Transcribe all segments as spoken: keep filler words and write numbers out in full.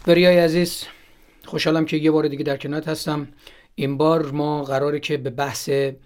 بریای عزیز، خوشحالم که یه بار دیگه در کنارت هستم. این بار ما قراره که به بحث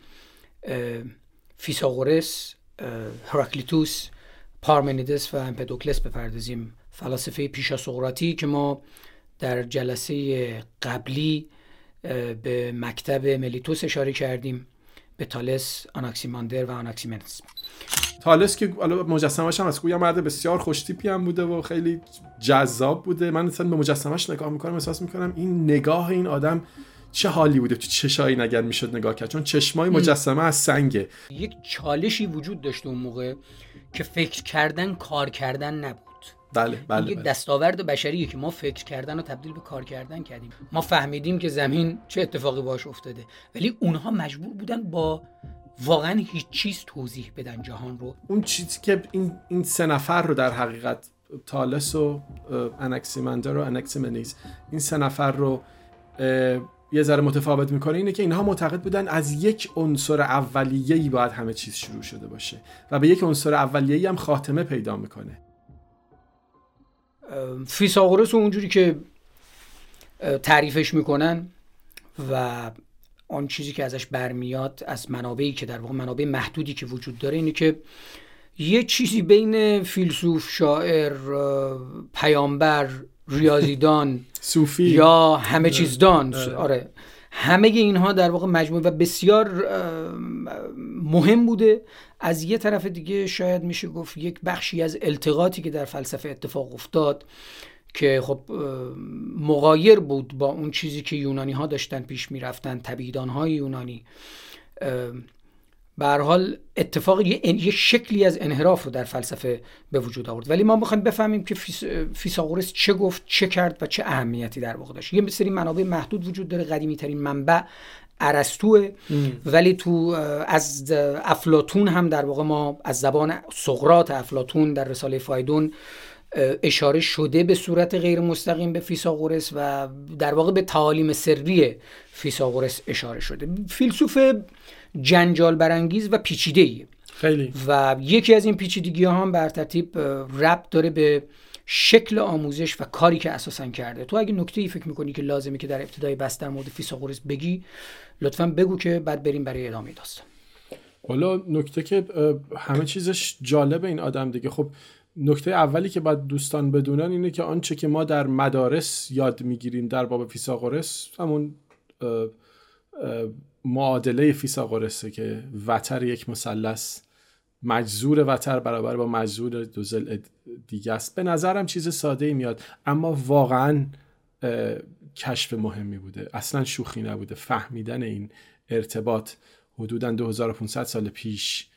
فیثاغورس، هراکلیتوس، پارمنیدس و امپدوکلس بپردازیم، فلاسفه پیشا سقراطی که ما در جلسه قبلی به مکتب ملیتوس اشاره کردیم، به تالس، آناکسیماندر و آناکسیمندس. تالس که مجسمه‌اش هم از گویا مرد بسیار خوش‌تیپی هم بوده و خیلی جذاب بوده. من مثلا به مجسمه‌اش نگاه می‌کنم احساس می‌کنم این نگاه این آدم چه حالی بوده، تو چشایی نگر میشد نگاه کرد، چون چشمای مجسمه از سنگه. یک چالشی وجود داشته اون موقع که فکر کردن کار کردن نبود. بله بله. یک دستاورد بشریه که ما فکر کردن رو تبدیل به کار کردن کردیم. ما فهمیدیم که زمین چه اتفاقی باش افتاده، ولی اونها مجبور بودن با واقعا هیچ چیز توضیح بدن جهان رو. اون چیزی که این این سه نفر رو در حقیقت، تالس و آناکسیماندر و آناکسیمندس، این سه نفر رو یه ذره متفاوت میکنه اینه که اینها معتقد بودن از یک عنصر اولیه‌ای باید همه چیز شروع شده باشه و به یک عنصر اولیه‌ای هم خاتمه پیدا میکنه. فیثاغورس رو اونجوری که تعریفش میکنن و آن چیزی که ازش برمیاد از منابعی که در واقع منابع محدودی که وجود داره اینه که یه چیزی بین فیلسوف، شاعر، پیامبر، ریاضیدان، صوفی یا همه چیزدان، آره، همه اینها در واقع مجموعه و بسیار مهم بوده. از یه طرف دیگه شاید میشه گفت یک بخشی از التقاطی که در فلسفه اتفاق افتاد که خب مغایر بود با اون چیزی که یونانی ها داشتن پیش میرفتن، طبیعیدان های یونانی. به هر حال اتفاق یه, یه شکلی از انحراف رو در فلسفه به وجود آورد، ولی ما میخوایم بفهمیم که فیثاغورس چه گفت، چه کرد و چه اهمیتی در واقع داشت. یه سری منابع محدود وجود داره. قدیمی ترین منبع ارسطوئه، ولی تو از افلاطون هم در واقع ما از زبان سقراط افلاطون در رساله فایدون اشاره شده به صورت غیر مستقیم به فیثاغورس و در واقع به تعالیم سری فیثاغورس اشاره شده. فیلسوف جنجال برانگیز و پیچیده‌ای خیلی، و یکی از این پیچیدگی‌ها هم بر ترتیب ربط داره به شکل آموزش و کاری که اساساً کرده. تو اگه نکته‌ای فکر می‌کنی که لازمه که در ابتدای بحث در مورد فیثاغورس بگی، لطفاً بگو که بعد بریم برای ادامه داستان. والا نکته که همه چیزش جالبه این آدم دیگه. خب نکته اولی که باید دوستان بدونن اینه که آنچه که ما در مدارس یاد میگیریم در باب فیثاغورس همون معادله فیثاغورسه که وتر یک مثلث، مجذور وتر برابر با مجذور دو ضلع دیگه است. به نظرم چیز ساده ای میاد، اما واقعا کشف مهمی بوده، اصلا شوخی نبوده. فهمیدن این ارتباط حدوداً دو هزار و پانصد سال پیش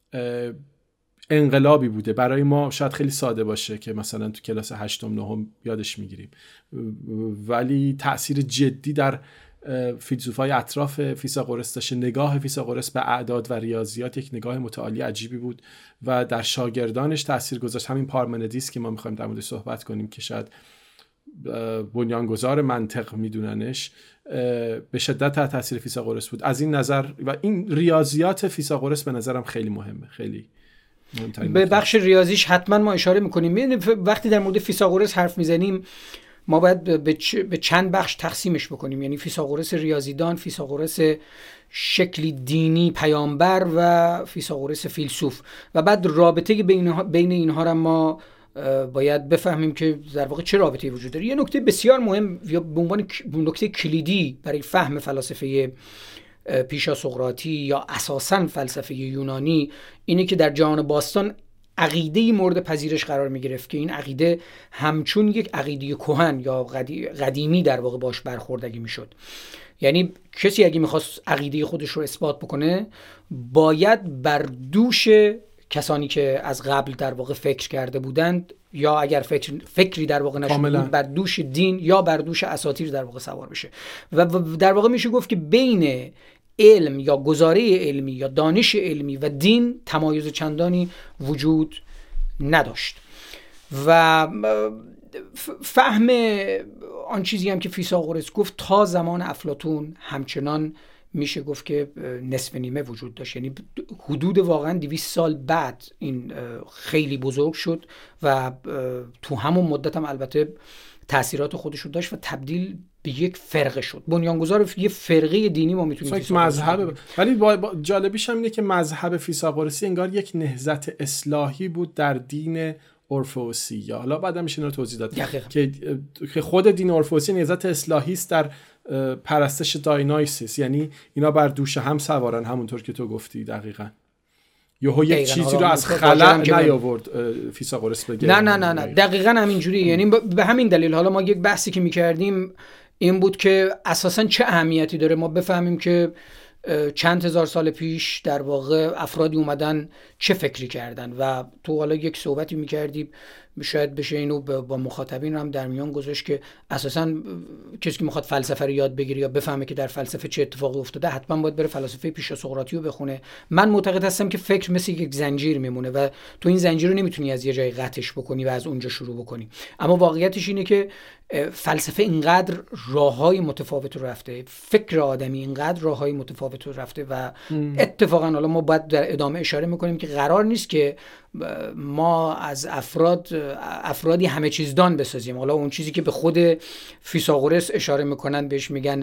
انقلابی بوده. برای ما شاید خیلی ساده باشه که مثلا تو کلاس هشتم نهم یادش میگیریم، ولی تأثیر جدی در فیلسوفای اطراف فیثاغورس داشته. نگاه فیثاغورس به اعداد و ریاضیات یک نگاه متعالی عجیبی بود و در شاگردانش تأثیر گذاشت. همین پارمنیدس که ما میخوایم در موردش صحبت کنیم که شاید بنیانگذار منطق میدوننش، به شدت تحت تأثیر فیثاغورس بود. از این نظر و این ریاضیات فیثاغورس به نظرم خیلی مهمه، خیلی به بخش ریاضیش حتما ما اشاره میکنیم. وقتی در مورد فیثاغورس حرف میزنیم ما باید به چند بخش تقسیمش بکنیم، یعنی فیثاغورس ریاضیدان، فیثاغورس شکلی دینی پیامبر و فیثاغورس فیلسوف، و بعد رابطه بین اینها را ما باید بفهمیم که در واقع چه رابطه‌ای وجود داره. یه نکته بسیار مهم یا به عنوان نکته کلیدی برای فهم فلسفه پیشا سقراطی یا اساساً فلسفه یونانی اینه که در جهان باستان عقیده‌ای مورد پذیرش قرار می‌گرفت که این عقیده همچون یک عقیده کهن یا قدیمی در واقع باش برخوردگی می‌شد. یعنی کسی اگه می‌خواست عقیده خودش رو اثبات بکنه باید بر دوش کسانی که از قبل در واقع فکر کرده بودند، یا اگر فکر فکری در واقع نشده بود بر دوش دین یا بر دوش اساطیر در واقع سوار بشه. و در واقع میشه گفت که بین علم یا گزاره علمی یا دانش علمی و دین تمایز چندانی وجود نداشت و فهم آن چیزی هم که فیثاغورس گفت تا زمان افلاطون همچنان میشه گفت که نصف نیمه وجود داشت. یعنی حدود واقعا دویست سال بعد این خیلی بزرگ شد و تو همون مدت هم البته تاثیرات خودش رو داشت و تبدیل به یک فرقه شد. بنیانگذار یه فرقه دینی ما میتونیم یک مذهب. ولی با... با... جالبیش هم اینه که مذهب فیثاغورسی انگار یک نهضت اصلاحی بود در دین اورفئوسی، یا حالا بعدا میشه اینو توضیح داد که که خود دین اورفئوسی نهضت اصلاحی است در پرستش داینایسیس، یعنی اینا بر دوش هم سوارن، همونطور که تو گفتی. دقیقاً یهو یک چیزی رو از خلا نیاورد فیثاغورس بگه. نه نه نه نه دقیقاً همینجوری. یعنی به همین دلیل حالا ما یک بحثی که می‌کردیم این بود که اساساً چه اهمیتی داره ما بفهمیم که چند هزار سال پیش در واقع افرادی اومدن چه فکری کردن. و تو حالا یک صحبتی می‌کردی شاید بشه اینو با مخاطبین هم در میان گذاشت که اساساً کسی که میخواد فلسفه رو یاد بگیره یا بفهمه که در فلسفه چه اتفاقی افتاده حتما باید بره فلسفه پیش سقراطی رو بخونه. من معتقد هستم که فکر مثل یک زنجیر میمونه و تو این زنجیر رو نمیتونی از یه جای قطعش بکنی و از اونجا شروع بکنی. اما واقعیتش اینه که فلسفه اینقدر راههای متفاوت رو رفته، فکر آدمی اینقدر راههای متفاوت رو رفته و اتفاقا حالا ما باید در ادامه اشاره میکنیم که قرار نیست که ما از افراد افرادی همه چیز دان بسازیم. حالا اون چیزی که به خود فیثاغورس اشاره میکنن بهش میگن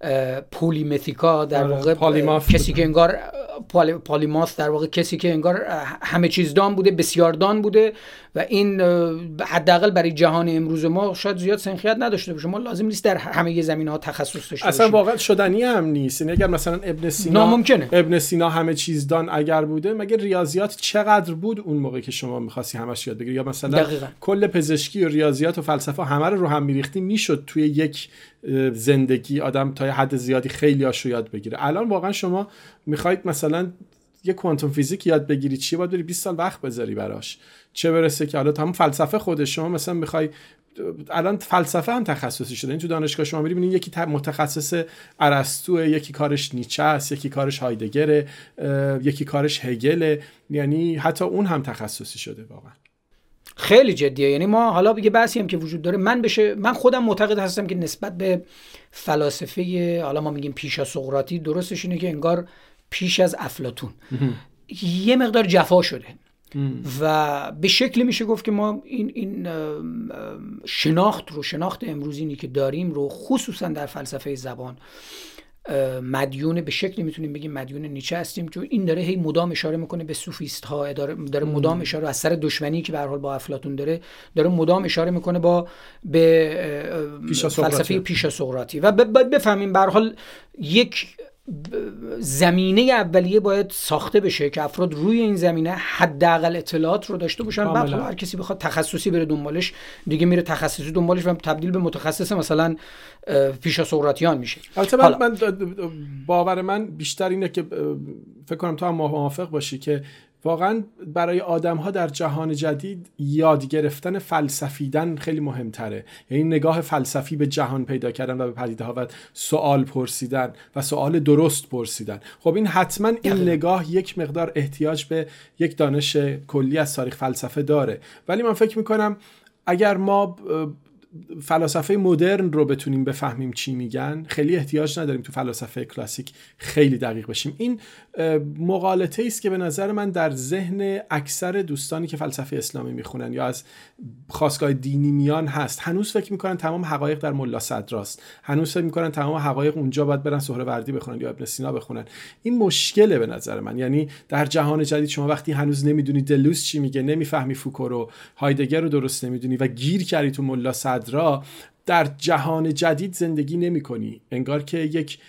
پولیمتیکا، در واقع کسی که انگار پالیماث، در واقع کسی که انگار همه چیز دان بوده، بسیار دان بوده و این حداقل برای جهان امروز ما شاید زیاد سنخیت نداشته باشه. ما لازم نیست در همه زمینه‌ها تخصص داشته باشیم. اصلا واقعا شدنی هم نیست. یعنی اگر مثلا ابن سینا ناممکنه. ابن سینا همه چیز دان اگر بوده، مگه ریاضیات چقدر بود اون موقع که شما می‌خواستی همش یاد بگیری؟ یا مثلا دقیقا. کل پزشکی و ریاضیات و فلسفه همه رو رو هم می‌ریختی میشد توی یک زندگی آدم تا حد زیادی خیلی هاشو یاد بگیره. الان واقعا شما میخواید مثلا یه کوانتوم فیزیک یاد بگیری، چی باید بری بیست سال وقت بذاری براش، چه برسه که حالا تمام فلسفه خودش شما مثلا میخوای. الان فلسفه هم تخصصی شده. این تو دانشگاه شما میری ببینید یکی متخصص ارسطو، یکی کارش نیچه است، یکی کارش هایدگر، یکی کارش هگل، یعنی حتی اون هم تخصصی شده. واقعا خیلی جدیه. یعنی ما حالا یه بحثی هم که وجود داره، من بشه من خودم معتقد هستم که نسبت به فلاسفه حالا ما میگیم پیش از سقراطی، درستش اینه که انگار پیش از افلاطون یه مقدار جفا شده و به شکلی میشه گفت که ما این این شناخت رو شناخت امروزینی که داریم رو خصوصا در فلسفه زبان مدیون به شکلی میتونیم بگیم مدیون نیچه هستیم، چون این داره هی مدام اشاره میکنه به سوفیست ها، داره, داره مدام اشاره از سر دشمنی که به هر حال با افلاطون داره داره مدام اشاره میکنه با به فلسفه پیش از سقراطی و باید بفهمیم به هر حال یک زمینه اولیه باید ساخته بشه که افراد روی این زمینه حداقل اطلاعات رو داشته باشن. بعد هر کسی بخواد تخصصی بره دنبالش دیگه میره تخصصی دنبالش و تبدیل به متخصص مثلا پیش از سقراطیان میشه. البته من, من باور من بیشتر اینه که فکر کنم تو هم موافق باشی که واقعا برای آدم‌ها در جهان جدید یاد گرفتن فلسفیدن خیلی مهمتره. یعنی نگاه فلسفی به جهان پیدا کردن و به پدیده‌ها و سوال پرسیدن و سوال درست پرسیدن. خب این حتما این دقیقا. نگاه یک مقدار احتیاج به یک دانش کلی از تاریخ فلسفه داره، ولی من فکر می‌کنم اگر ما فلاسفه مدرن رو بتونیم بفهمیم چی میگن، خیلی احتیاج نداریم تو فلاسفه کلاسیک خیلی دقیق بشیم. این مغالطه است که به نظر من در ذهن اکثر دوستانی که فلسفه اسلامی میخونن یا از خاستگاه دینی میان هست. هنوز فکر میکنن تمام حقایق در ملا صدراست، هنوز فکر میکنن تمام حقایق اونجا باید برن سهروردی بخونن یا ابن سینا بخونن. این مشکله به نظر من. یعنی در جهان جدید شما وقتی هنوز نمیدونی دلوز چی میگه، نمیفهمی فوکو رو، هایدگر رو درست نمیدونی و گیر کردی تو ملا صدرا، در جهان جدید زندگی نمی کنی. انگار که یک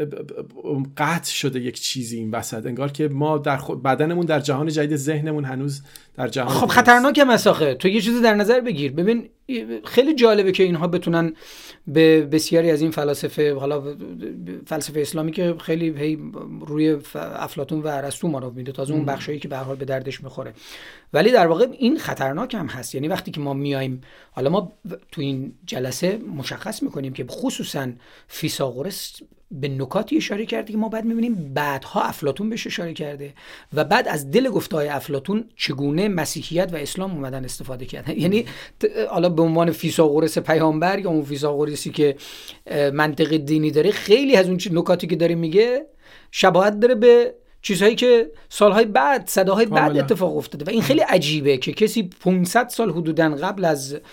قطع شده یک چیزی این وسط، انگار که ما در بدنمون در جهان جدید، ذهنمون هنوز در جهان. خب خطرناکه مساخه. تو یه چیزی در نظر بگیر، ببین خیلی جالبه که اینها بتونن به بسیاری از این فلاسفه، حالا فلسفه اسلامی که خیلی هی روی افلاطون و ارسطو ما رو میده، تازه اون بخشایی که به هر حال به دردش میخوره، ولی در واقع این خطرناک هم هست. یعنی وقتی که ما میایم، حالا ما تو این جلسه مشخص میکنیم که خصوصا فیثاغورس به نکاتی اشاره کرده که ما بعد میبینیم بعدها افلاطون بهش اشاره کرده و بعد از دل گفته‌های افلاطون چگونه مسیحیت و اسلام اومدن استفاده کردن. یعنی حالا به عنوان فیثاغورس پیامبر یا اون فیثاغورسی که منطق دینی داره، خیلی از اون نکاتی که داره میگه شباهت داره به چیزهایی که سالهای بعد، صداهای بعد اتفاق افتاده و این خیلی عجیبه که کسی پانصد سال حدوداً قبل از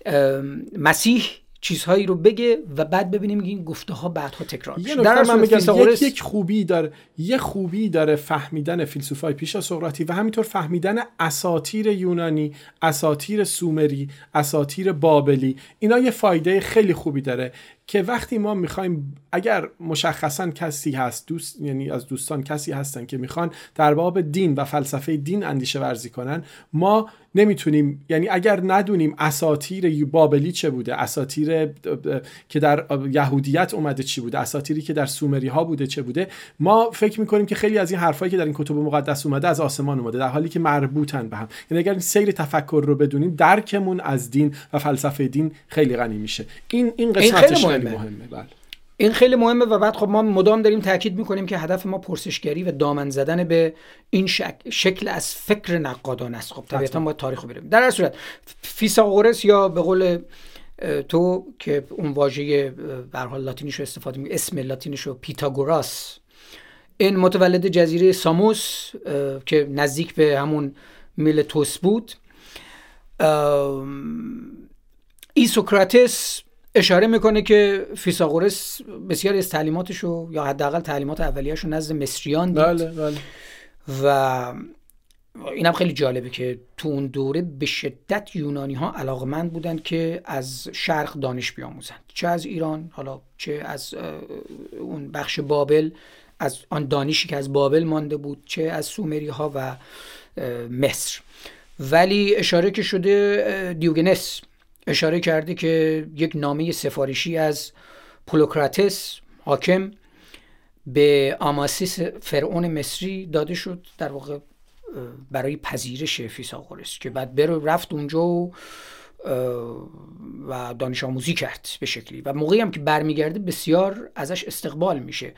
مسیح چیزهایی رو بگه و بعد ببینیم این گفته ها بعدها تکرار میشه. در من میگم یک یک خوبی داره یک خوبی داره فهمیدن فیلسوفای پیش از سقراطی و همینطور فهمیدن اساطیر یونانی، اساطیر سومری، اساطیر بابلی. اینا یه فایده خیلی خوبی داره که وقتی ما میخوایم، اگر مشخصا کسی هست دوست، یعنی از دوستان کسی هستن که میخوان در باب دین و فلسفه دین اندیشه ورزی کنن، ما نمیتونیم، یعنی اگر ندونیم اساطیر بابلی چه بوده، اساطیر که در یهودیت اومده چی بوده، اساطیری که در سومری ها بوده چه بوده، ما فکر میکنیم که خیلی از این حرفایی که در این کتب مقدس اومده از آسمان اومده، در حالی که مربوطن به هم. یعنی اگر سیر تفکر رو بدونیم، درکمون از دین و فلسفه دین خیلی غنی میشه. این این قسمتش خیلی مهمه. بله. این خیلی مهمه و بعد خب ما مدام داریم تاکید میکنیم که هدف ما پرسشگری و دامن زدن به این شک... شکل از فکر نقادانه است. خب طبیعتا باید تاریخ رو بریم. در هر صورت فیثاغورس، یا به قول تو که اون واژه به هر حال لاتینیش رو استفاده می، اسم لاتینیش رو پیتاگوراس، این متولد جزیره ساموس که نزدیک به همون میلتوس بود. ایسوکراتس اشاره میکنه که فیثاغورس بسیاری از تعلیماتشو یا حداقل تعلیمات اولیه‌شو نزد مصریان دید. بله بله. و اینم خیلی جالبه که تو اون دوره به شدت یونانی ها علاقمند بودن که از شرق دانش بیاموزن، چه از ایران حالا چه از اون بخش بابل، از آن دانشی که از بابل مانده بود، چه از سومری ها و مصر. ولی اشاره که شده، دیوگنس اشاره کرده که یک نامه سفارشی از پولوکراتس حاکم به آماسیس فرعون مصری داده شد، در واقع برای پذیرش فیثاغورس، که بعد بره رفت اونجا و و دانش آموزی کرد به شکلی، و موقعی هم که برمیگرده بسیار ازش استقبال میشه.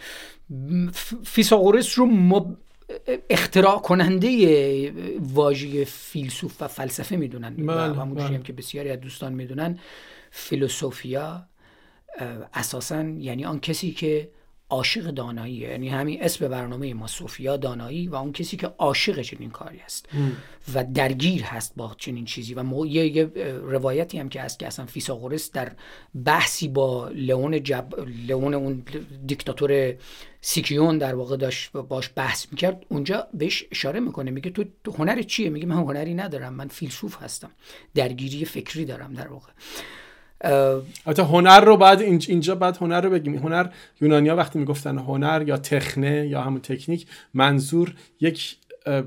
فیثاغورس رو مب... اختراع کننده واژه فیلسوف و فلسفه میدونن و همونجوری هم که بسیاری از دوستان میدونن، فیلسوفیا اساساً یعنی آن کسی که عاشق داناییه، یعنی همین اسم برنامه ما، سوفیا، دانایی، و اون کسی که عاشق چنین کاری است و درگیر هست با چنین چیزی. و مو... یه... یه روایتی هم که هست که اصلا فیثاغورس در بحثی با لئون جب... لئون اون دیکتاتور سیکیون در واقع داشت باش بحث میکرد، اونجا بهش اشاره میکنه، میگه تو هنر چیه؟ میگه من هنری ندارم، من فیلسوف هستم، درگیری فکری دارم در واقع. البته هنر رو بعد اینجا بعد هنر رو بگیم. هنر، یونانیا وقتی میگفتن هنر یا تخنه یا همون تکنیک، منظور یک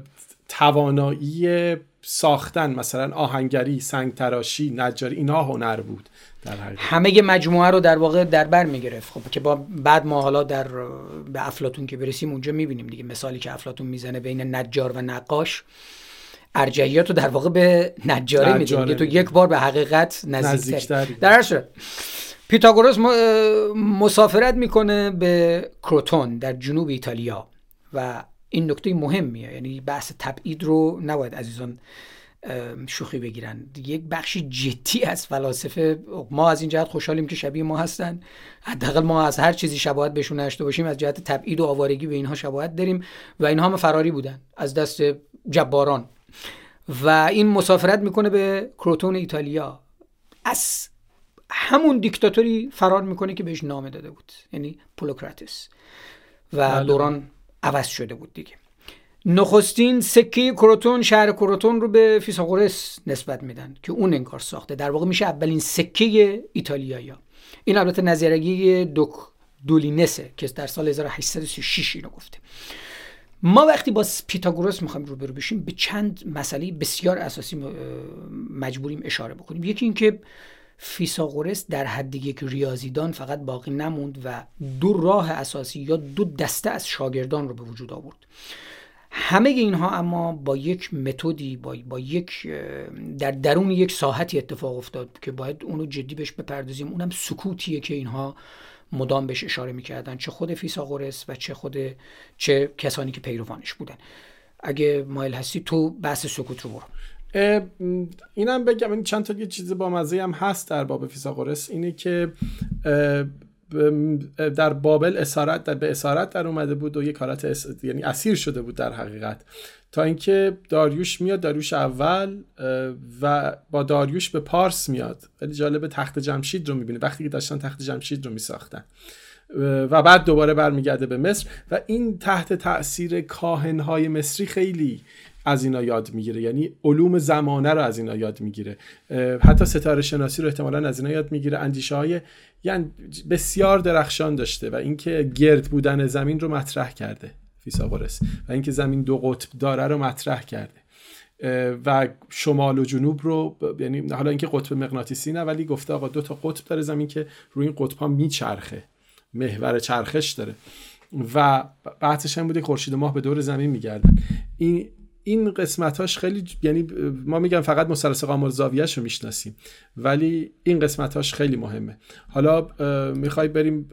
توانایی ساختن، مثلا آهنگری، سنگ تراشی، نجاری، اینها هنر بود در حقیقت. همه مجموعه رو در واقع در بر میگرفت. خب که با بعد ما حالا در به افلاطون که برسیم اونجا میبینیم دیگه، مثالی که افلاطون میزنه بین نجار و نقاش، ارجحیت رو در واقع به نجاره میدیم که تو یک بار به حقیقت نزدیکتری. در هر صورت پیتاگوراس مسافرت میکنه به کروتون در جنوب ایتالیا و این نکته مهمیه، یعنی بحث تبعید رو نباید عزیزان شوخی بگیرن. یک بخشی جدی از فلاسفه، ما از این جهت خوشحالیم که شبیه ما هستن، حداقل ما از هر چیزی شباهت بهشون داشته باشیم، از جهت تبعید و آوارگی به اینها شباهت داریم و اینها هم فراری بودن از دست جباران. و این مسافرت میکنه به کروتون ایتالیا، از همون دیکتاتوری فرار میکنه که بهش نامه داده بود، یعنی پولوکراتس، و دوران عوض شده بود دیگه. نخستین سکه کروتون، شهر کروتون رو به فیثاغورس نسبت میدن که اون انگار ساخته، در واقع میشه اولین سکه ایتالیایی. این البته نظریه دوک دولینسه که در سال هزار و هشتصد و سی و شش اینو گفته. ما وقتی با پیتاگوراس میخوایم روبرو بشیم به چند مسئله بسیار اساسی مجبوریم اشاره بکنیم. یکی این که فیثاغورس در حد یک ریاضیدان فقط باقی نموند و دو راه اساسی یا دو دسته از شاگردان رو به وجود آورد. همه اینها اما با یک متدی، با با یک در درون یک ساحتی اتفاق افتاد که باید اونو جدی بهش بپردازیم. اونم سکوتیه که اینها مدام بهش اشاره میکردن، چه خود فیثاغورس و چه خود چه کسانی که پیروانش بودن. اگه مایل هستی تو بحث سکوت رو برو. اینم بگم، این چند تا یه چیز با مزه هم هست در باب فیثاغورس، اینه که در بابل اسارت در به اسارت در اومده بود و یک حالت اس... یعنی اسیر شده بود در حقیقت تا اینکه داریوش میاد، داریوش اول، و با داریوش به پارس میاد. ولی جالب تخت جمشید رو میبینه وقتی که داشتن تخت جمشید رو میساختن و بعد دوباره برمیگرده به مصر و این تحت تأثیر کاهنهای مصری خیلی از اینا یاد میگیره، یعنی علوم زمانه رو از اینا یاد میگیره، حتی ستاره شناسی رو احتمالاً از اینا یاد میگیره. اندیشه های یعنی بسیار درخشان داشته و اینکه گرد بودن زمین رو مطرح کرده فیثاغورس و اینکه زمین دو قطب داره رو مطرح کرده و شمال و جنوب رو، یعنی حالا اینکه قطب مغناطیسی نه ولی گفته آقا دو تا قطب داره زمین که روی این قطب ها میچرخه، محور چرخش داره و بعدش هم بوده خورشید و ماه به دور زمین میگردن. این این قسمتاش خیلی، یعنی ما میگم فقط مثلث قامل زاویه‌اش رو میشناسیم ولی این قسمتاش خیلی مهمه. حالا میخوای بریم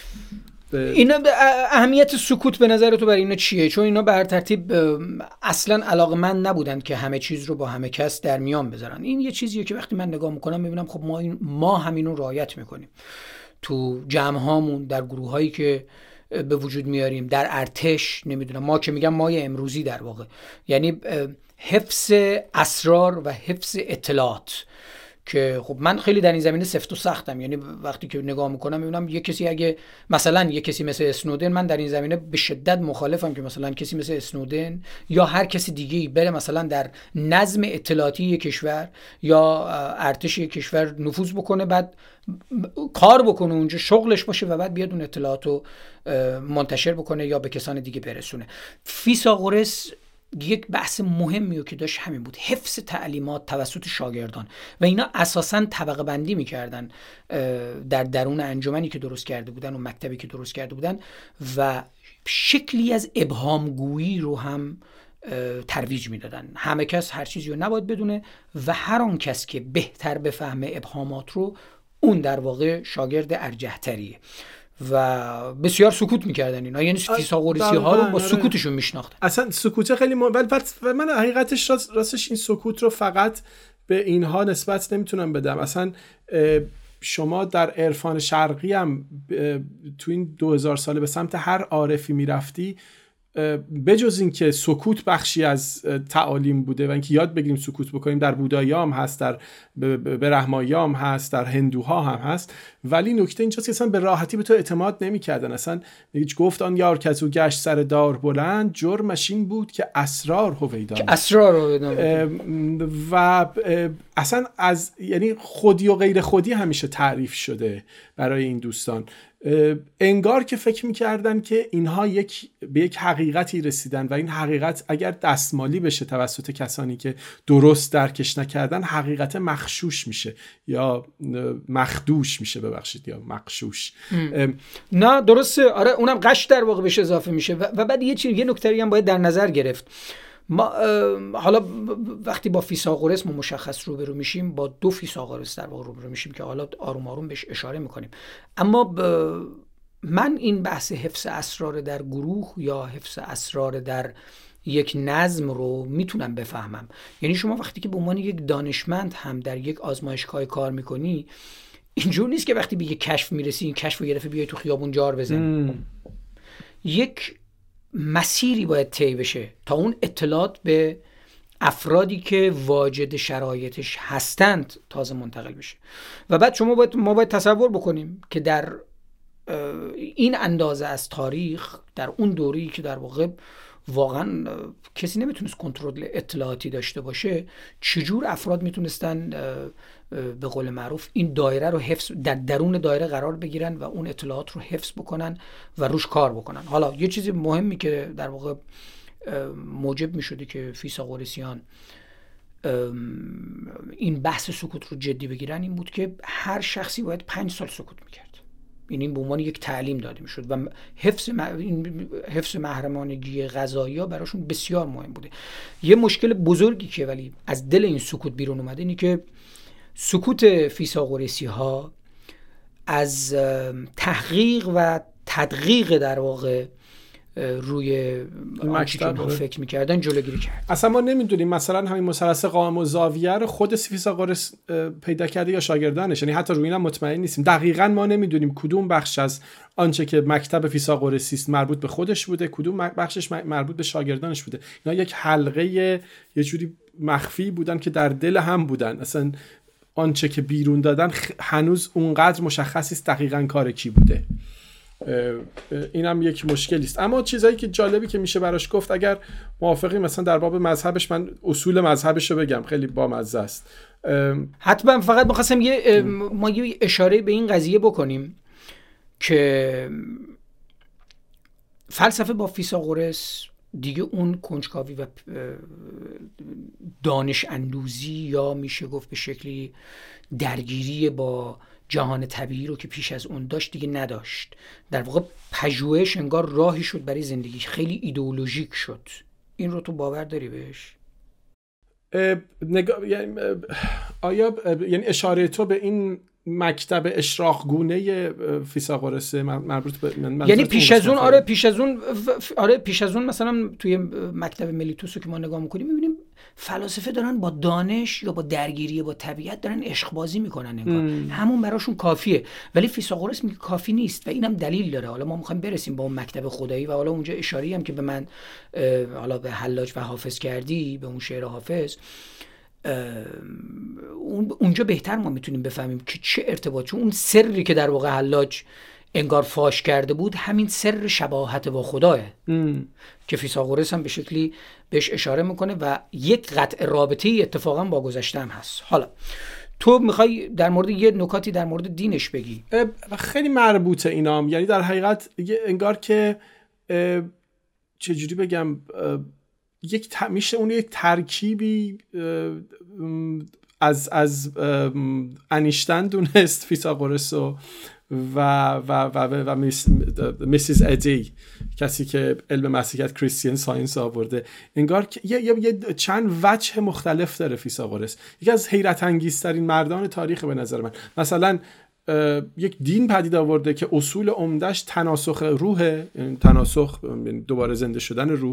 اینا اهمیت سکوت به نظر تو برای اینا چیه؟ چون اینا به هر ترتیب اصلا علاقه‌مند نبودن که همه چیز رو با همه کس در میان بذارن. این یه چیزیه که وقتی من نگاه میکنم میبینم خب ما این ما همینو رعایت میکنیم تو جمع هامون، در گروه هایی که به وجود میاریم، در ارتش، نمیدونم ما که میگم مای امروزی در واقع، یعنی حفظ اسرار و حفظ اطلاعات که خب من خیلی در این زمینه سفت و سختم. یعنی وقتی که نگاه میکنم میبینم یه کسی اگه مثلا یه کسی مثل اسنودن، من در این زمینه به شدت مخالفم که مثلا کسی مثل اسنودن یا هر کسی دیگه‌ای بره مثلا در نظم اطلاعاتی یک کشور یا ارتش یک کشور نفوذ بکنه، بعد کار بکنه اونجا، شغلش باشه و بعد بیاد اون اطلاعاتو منتشر بکنه یا به کسان دیگه برسونه. فیثاغورس یک بحث مهمی که داشت همین بود، حفظ تعلیمات توسط شاگردان و اینا اساساً طبقه بندی میکردن در درون انجمنی که درست کرده بودن و مکتبی که درست کرده بودن و شکلی از ابهامگویی رو هم ترویج میدادن. همه کس هر چیزی رو نباید بدونه و هر آن کس که بهتر بفهمه ابهامات رو اون در واقع شاگرد ارجح‌تریه و بسیار سکوت میکردن اینا، یعنی فیثاغورسی ها رو با سکوتشون میشناختن. اصلا سکوت خیلی م... ولی من حقیقتش راست... راستش این سکوت رو فقط به اینها نسبت نمیتونم بدم. اصلا شما در عرفان شرقی هم تو این دو هزار ساله به سمت هر عارفی میرفتی، بجز این که سکوت بخشی از تعالیم بوده و اینکه یاد بگیریم سکوت بکنیم، در بودایی هم هست، در برهمایی هم هست، در هندوها هم هست، ولی نکته اینجاست که اصلا به راحتی به تو اعتماد نمی‌کردن. اصلا میگه گفت آن یار که از او گشت سر دار بلند، جرمش این بود که اسرار هویدا که اسرار هویدا و اصلا از یعنی خودی و غیر خودی همیشه تعریف شده برای این دوستان. انگار که فکر میکردن که اینها یک به یک حقیقتی رسیدن و این حقیقت اگر دستمالی بشه توسط کسانی که درست درکش نکردن، حقیقت مخشوش میشه یا مخدوش میشه، ببخشید، یا مخشوش. نه درسته، آره اونم قش در واقع بهش اضافه میشه. و بعد یه چیز، یه نکته‌ای هم باید در نظر گرفت. ما حالا وقتی با فیثاغورس ما مشخص روبرو میشیم، با دو فیثاغورس در واقع روبرو میشیم که حالا آروم آروم بهش اشاره میکنیم. اما من این بحث حفظ اسرار در گروه یا حفظ اسرار در یک نظم رو میتونم بفهمم. یعنی شما وقتی که به عنوان یک دانشمند هم در یک آزمایشگاه کار میکنی، اینجور نیست که وقتی به یک کشف میرسی این کشف رو یه دفعه بیای تو خیابون جار بزنی. یک مسیری باید طی بشه تا اون اطلاعات به افرادی که واجد شرایطش هستند تازه منتقل بشه. و بعد شما باید ما باید تصور بکنیم که در این اندازه از تاریخ، در اون دوره‌ای که در واقع واقعا کسی نمیتونست کنترل اطلاعاتی داشته باشه، چجور افراد میتونستن به قول معروف این دایره رو حفظ، در درون دایره قرار بگیرن و اون اطلاعات رو حفظ بکنن و روش کار بکنن. حالا یه چیزی مهمی که در واقع موجب میشده که فیثاغورسیان این بحث سکوت رو جدی بگیرن این بود که هر شخصی باید پنج سال سکوت میکرد. این به عنوان یک تعلیم داده میشد و حفظ حفظ محرمانگی غذایی ها براشون بسیار مهم بوده. یه مشکل بزرگی که ولی از دل این سکوت بیرون اومده اینه که سکوت فیثاغورسی ها از تحقیق و تدقیق در واقع روی مکتب فکر میکردن جلوگیری کرد. اصلا ما نمیدونیم مثلا همین مثلث قائم و زاویه رو خود فیثاغورس پیدا کرده یا شاگردانش، یعنی حتی روی اینم مطمئن نیستیم. دقیقاً ما نمیدونیم کدوم بخش از آنچه که مکتب فیثاغورسی است مربوط به خودش بوده، کدوم بخشش مربوط به شاگردانش بوده. اینا یک حلقه یه جوری مخفی بودن که در دل هم بودن، اصلا آنچه که بیرون دادن هنوز اونقدر مشخص است دقیقاً کار کی بوده. اینم یک مشکلی است. اما چیزایی که جالبی که میشه براش گفت، اگر موافقی مثلا در باب مذهبش، من اصول مذهبش رو بگم، خیلی بامزه است. حتما. فقط می‌خواستم یه ما یه اشاره به این قضیه بکنیم که فلسفه با فیثاغورس دیگه اون کنجکاوی و دانش اندوزی یا میشه گفت به شکلی درگیری با جهان طبیعی رو که پیش از اون داشت دیگه نداشت. در واقع پژوهش انگار راهی شد برای زندگی، خیلی ایدئولوژیک شد. این رو تو باور داری بهش؟ نگاه یعنی آیا یعنی اشاره تو به این مکتب اشراقگونه فیثاغورس مربوط به من، یعنی پیش از اون آره پیش از اون آره پیش از اون مثلا توی مکتب ملیتوس رو که ما نگاه می‌کنیم می‌بینیم فلاسفه دارن با دانش یا با درگیری با طبیعت دارن عشق بازی میکنن انگار ام. همون براشون کافیه. ولی فیثاغورس میگه کافی نیست و اینم دلیل داره. حالا ما می‌خوایم برسیم با اون مکتب خدایی و حالا اونجا اشاری هم که به من حالا به حلاج و حافظ کردی، به اون شعر حافظ، اونجا بهتر ما میتونیم بفهمیم که چه ارتباطی، اون سری که در واقع حلاج انگار فاش کرده بود همین سر شباهت با خداه که فیثاغورس هم به شکلی بهش اشاره میکنه و یک قطع رابطه‌ای اتفاقا با گذشته هم هست. حالا تو میخوای در مورد یه نکاتی در مورد دینش بگی؟ خیلی مربوطه اینام، یعنی در حقیقت انگار که چجوری بگم، یک ت... میشه اون یک ترکیبی از از انیشتن دونست فیثاغورس و و و و, و میس... میسیز ادی، کسی که علم مسیحیت کریستین ساینس آورده. انگار که یه, یه،, یه چند وجه مختلف داره فیثاغورس. یکی از حیرت انگیزترین مردان تاریخ به نظر من. مثلا یک دین پدید آورده که اصول عمده‌اش تناسخ روحه، یعنی تناسخ دوباره زنده شدن روح،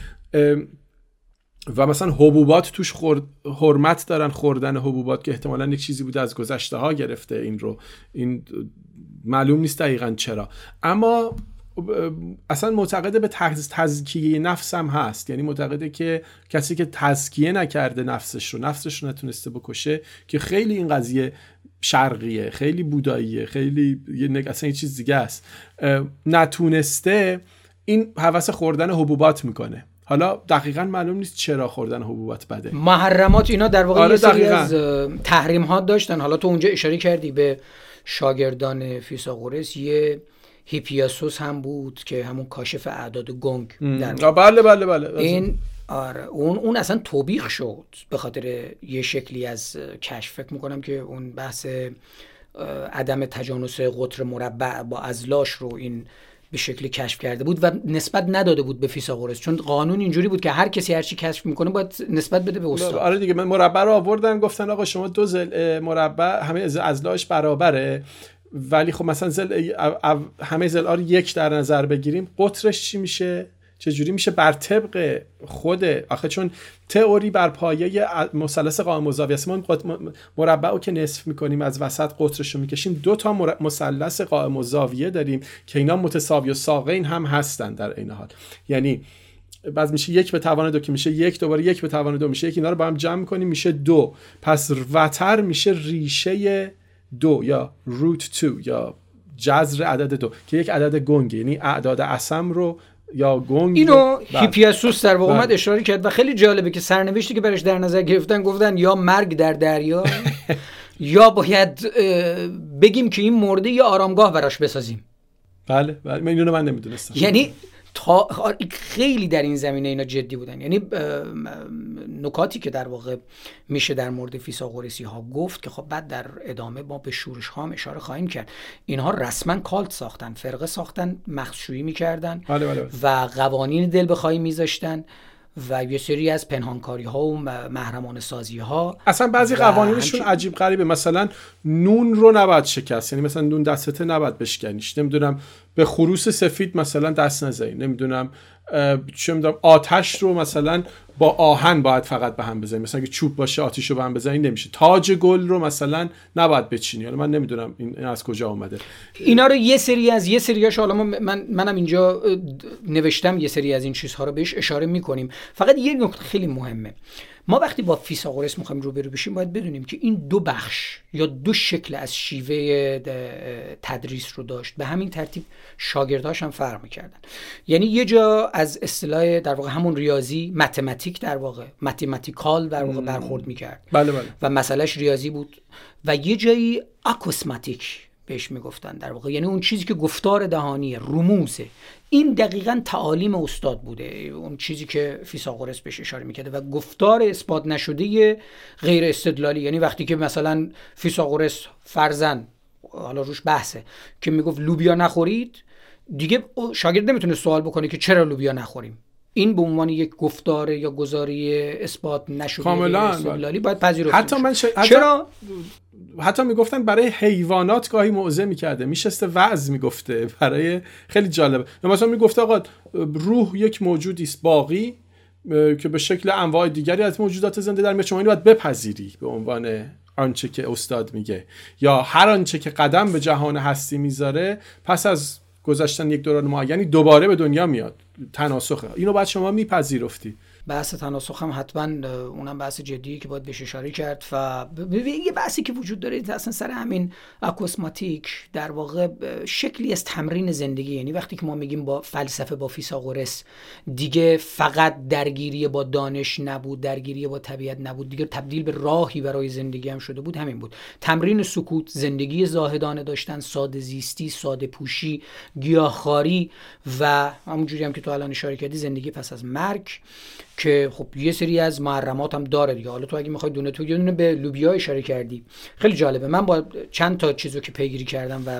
و مثلا حبوبات توش خورد، حرمت دارن خوردن حبوبات که احتمالاً یک چیزی بوده از گذشته ها گرفته این رو، این معلوم نیست دقیقاً چرا. اما اصلا معتقده به تزکیه نفس هم هست، یعنی معتقده که کسی که تزکیه نکرده نفسش رو نفسش رو نتونسته بکشه، که خیلی این قضیه شرقیه، خیلی بوداییه، خیلی یه اصلا یه چیز دیگه است. نتونسته این هوس خوردن حبوبات میکنه. حالا دقیقاً معلوم نیست چرا خوردن حبوبات بده. محرمات اینا در واقع آره یه سری از تحریم ها داشتن. حالا تو اونجا اشاره کردی به شاگردان فیثاغورس، یه هیپیاسوس هم بود که همون کاشف اعداد گنگ در بله بله بله این آره اون اون اصلا توبیخ شد به خاطر یه شکلی از کشف. فکر میکنم که اون بحث عدم تجانس قطر مربع با ازلاش رو این به شکلی کشف کرده بود و نسبت نداده بود به فیثاغورس، چون قانون اینجوری بود که هر کسی هر چی کشف میکنه باید نسبت بده به استاد. آره دیگه، من مربع رو آوردن گفتن آقا شما دو زل مربع همه ازلاش برابره، ولی خب مثلا زل همه زل‌ها رو یک در نظر بگیریم، قطرش چی میشه؟ چجوری میشه؟ بر طبق خود آخه چون تئوری بر پایه مثلث قائم و زاویه است. ما مربع رو که نصف میکنیم از وسط قطرش رو میکشیم، دو تا مثلث قائم و زاویه داریم که اینا متساوی و ساقین هم هستن در این حال. یعنی بعد میشه یک به توان دو که میشه یک، دوباره یک به توان دو میشه یک، اینا رو با هم جمع میکنیم میشه دو. پس وتر میشه ریشه دو یا روت دو یا جذر عدد دو که یک عدد گنگه، یعنی اعداد اصم رو یا گنگ. اینو هیپیاسوس در واقع اومد اشاره کرد و خیلی جالبه که سرنوشتی که برش در نظر گرفتن گفتن یا مرگ در دریا یا باید بگیم که این مرده یا آرامگاه براش بسازیم. بله بله من اینو من نمیدونستم. یعنی تا خیلی در این زمینه اینا جدی بودن. یعنی نکاتی که در واقع میشه در مورد فیثاغورسی ها گفت که خب بعد در ادامه ما به شورش ها هم اشاره خواهیم کرد. اینها رسما کالت ساختن، فرقه ساختن، مخشویی میکردن بله بله. و قوانین دل بخواهی میذاشتن و یه سری از پنهانکاری ها و محرمانه سازی ها. اصلا بعضی قوانینشون همچن... عجیب غریبه. مثلا نون رو نباید شکست، یعنی مثلا نون دستته نباید بشکنیش، نمیدونم به خروس سفید مثلا دست نزنید، نمیدونم چه میدونم آتش رو مثلا با آهن باید فقط به هم بزنید، مثلا اگه چوب باشه آتش رو به هم بزنید نمیشه، تاج گل رو مثلا نباید بچینی. حالا من نمیدونم این از کجا اومده اینا رو، یه سری از یه سریاش حالا من منم اینجا نوشتم، یه سری از این چیزها رو بهش اشاره میکنیم. فقط یه نکته خیلی مهمه، ما وقتی با فیثاغورس میخوایم روبرو بشیم باید بدونیم که این دو بخش یا دو شکل از شیوه تدریس رو داشت، به همین ترتیب شاگرداش هم فرق میکردن. یعنی یه جا از اصطلاح در واقع همون ریاضی، متماتیک در واقع متماتیکال در واقع برخورد میکرد. بله بله. و مسئلهش ریاضی بود، و یه جایی اکوسماتیک بهش میگفتن در واقع، یعنی اون چیزی که گفتار دهانی، رموزه. این دقیقاً تعالیم استاد بوده، اون چیزی که فیثاغورس بهش اشاره میکرده، و گفتار اثبات نشده غیر استدلالی. یعنی وقتی که مثلا فیثاغورس فرضاً، حالا روش بحثه، که میگفت لوبیا نخورید، دیگه شاگرد نمیتونه سوال بکنه که چرا لوبیا نخوریم. این به عنوان یک گفتار یا گزاری اثبات نشده استدلالی باید پذیرفته حتی من ش... حتی... چرا حتی میگفتن برای حیوانات گاهی موعظه میکرده، میشسته وعظ میگفته، برای خیلی جالبه. مثلا میگفته آقا روح یک موجودی است باقی که به شکل انواع دیگری از موجودات زنده در میاد، شما اینو باید بپذیری به عنوان آنچه که استاد میگه، یا هر آنچه که قدم به جهان هستی میذاره پس از گذشتن یک دوران معینی دوباره به دنیا میاد. تناسخه، اینو باید شما میپذیرفتی. بحث تناسخ هم حتما اونم بحث جدیه که باید بهش اشاره کرد. و یه بحثی که وجود داره اصلا سر همین اکوسماتیک، در واقع شکلی از تمرین زندگی. یعنی وقتی که ما میگیم با فلسفه با فیثاغورس دیگه فقط درگیری با دانش نبود، درگیری با طبیعت نبود، دیگه تبدیل به راهی برای زندگی هم شده بود. همین بود، تمرین سکوت، زندگی زاهدانه داشتن، ساده زیستی، ساده پوشی، گیاهخواری، و همونجوری هم که تو الان اشاره کردی زندگی پس از مرگ، که خب یه سری از محرمات هم داره دیگه. حالا تو اگه میخوای دونه تو یه دونه به لوبیا اشاره کردی، خیلی جالبه. من با چند تا چیزو که پیگیری کردم و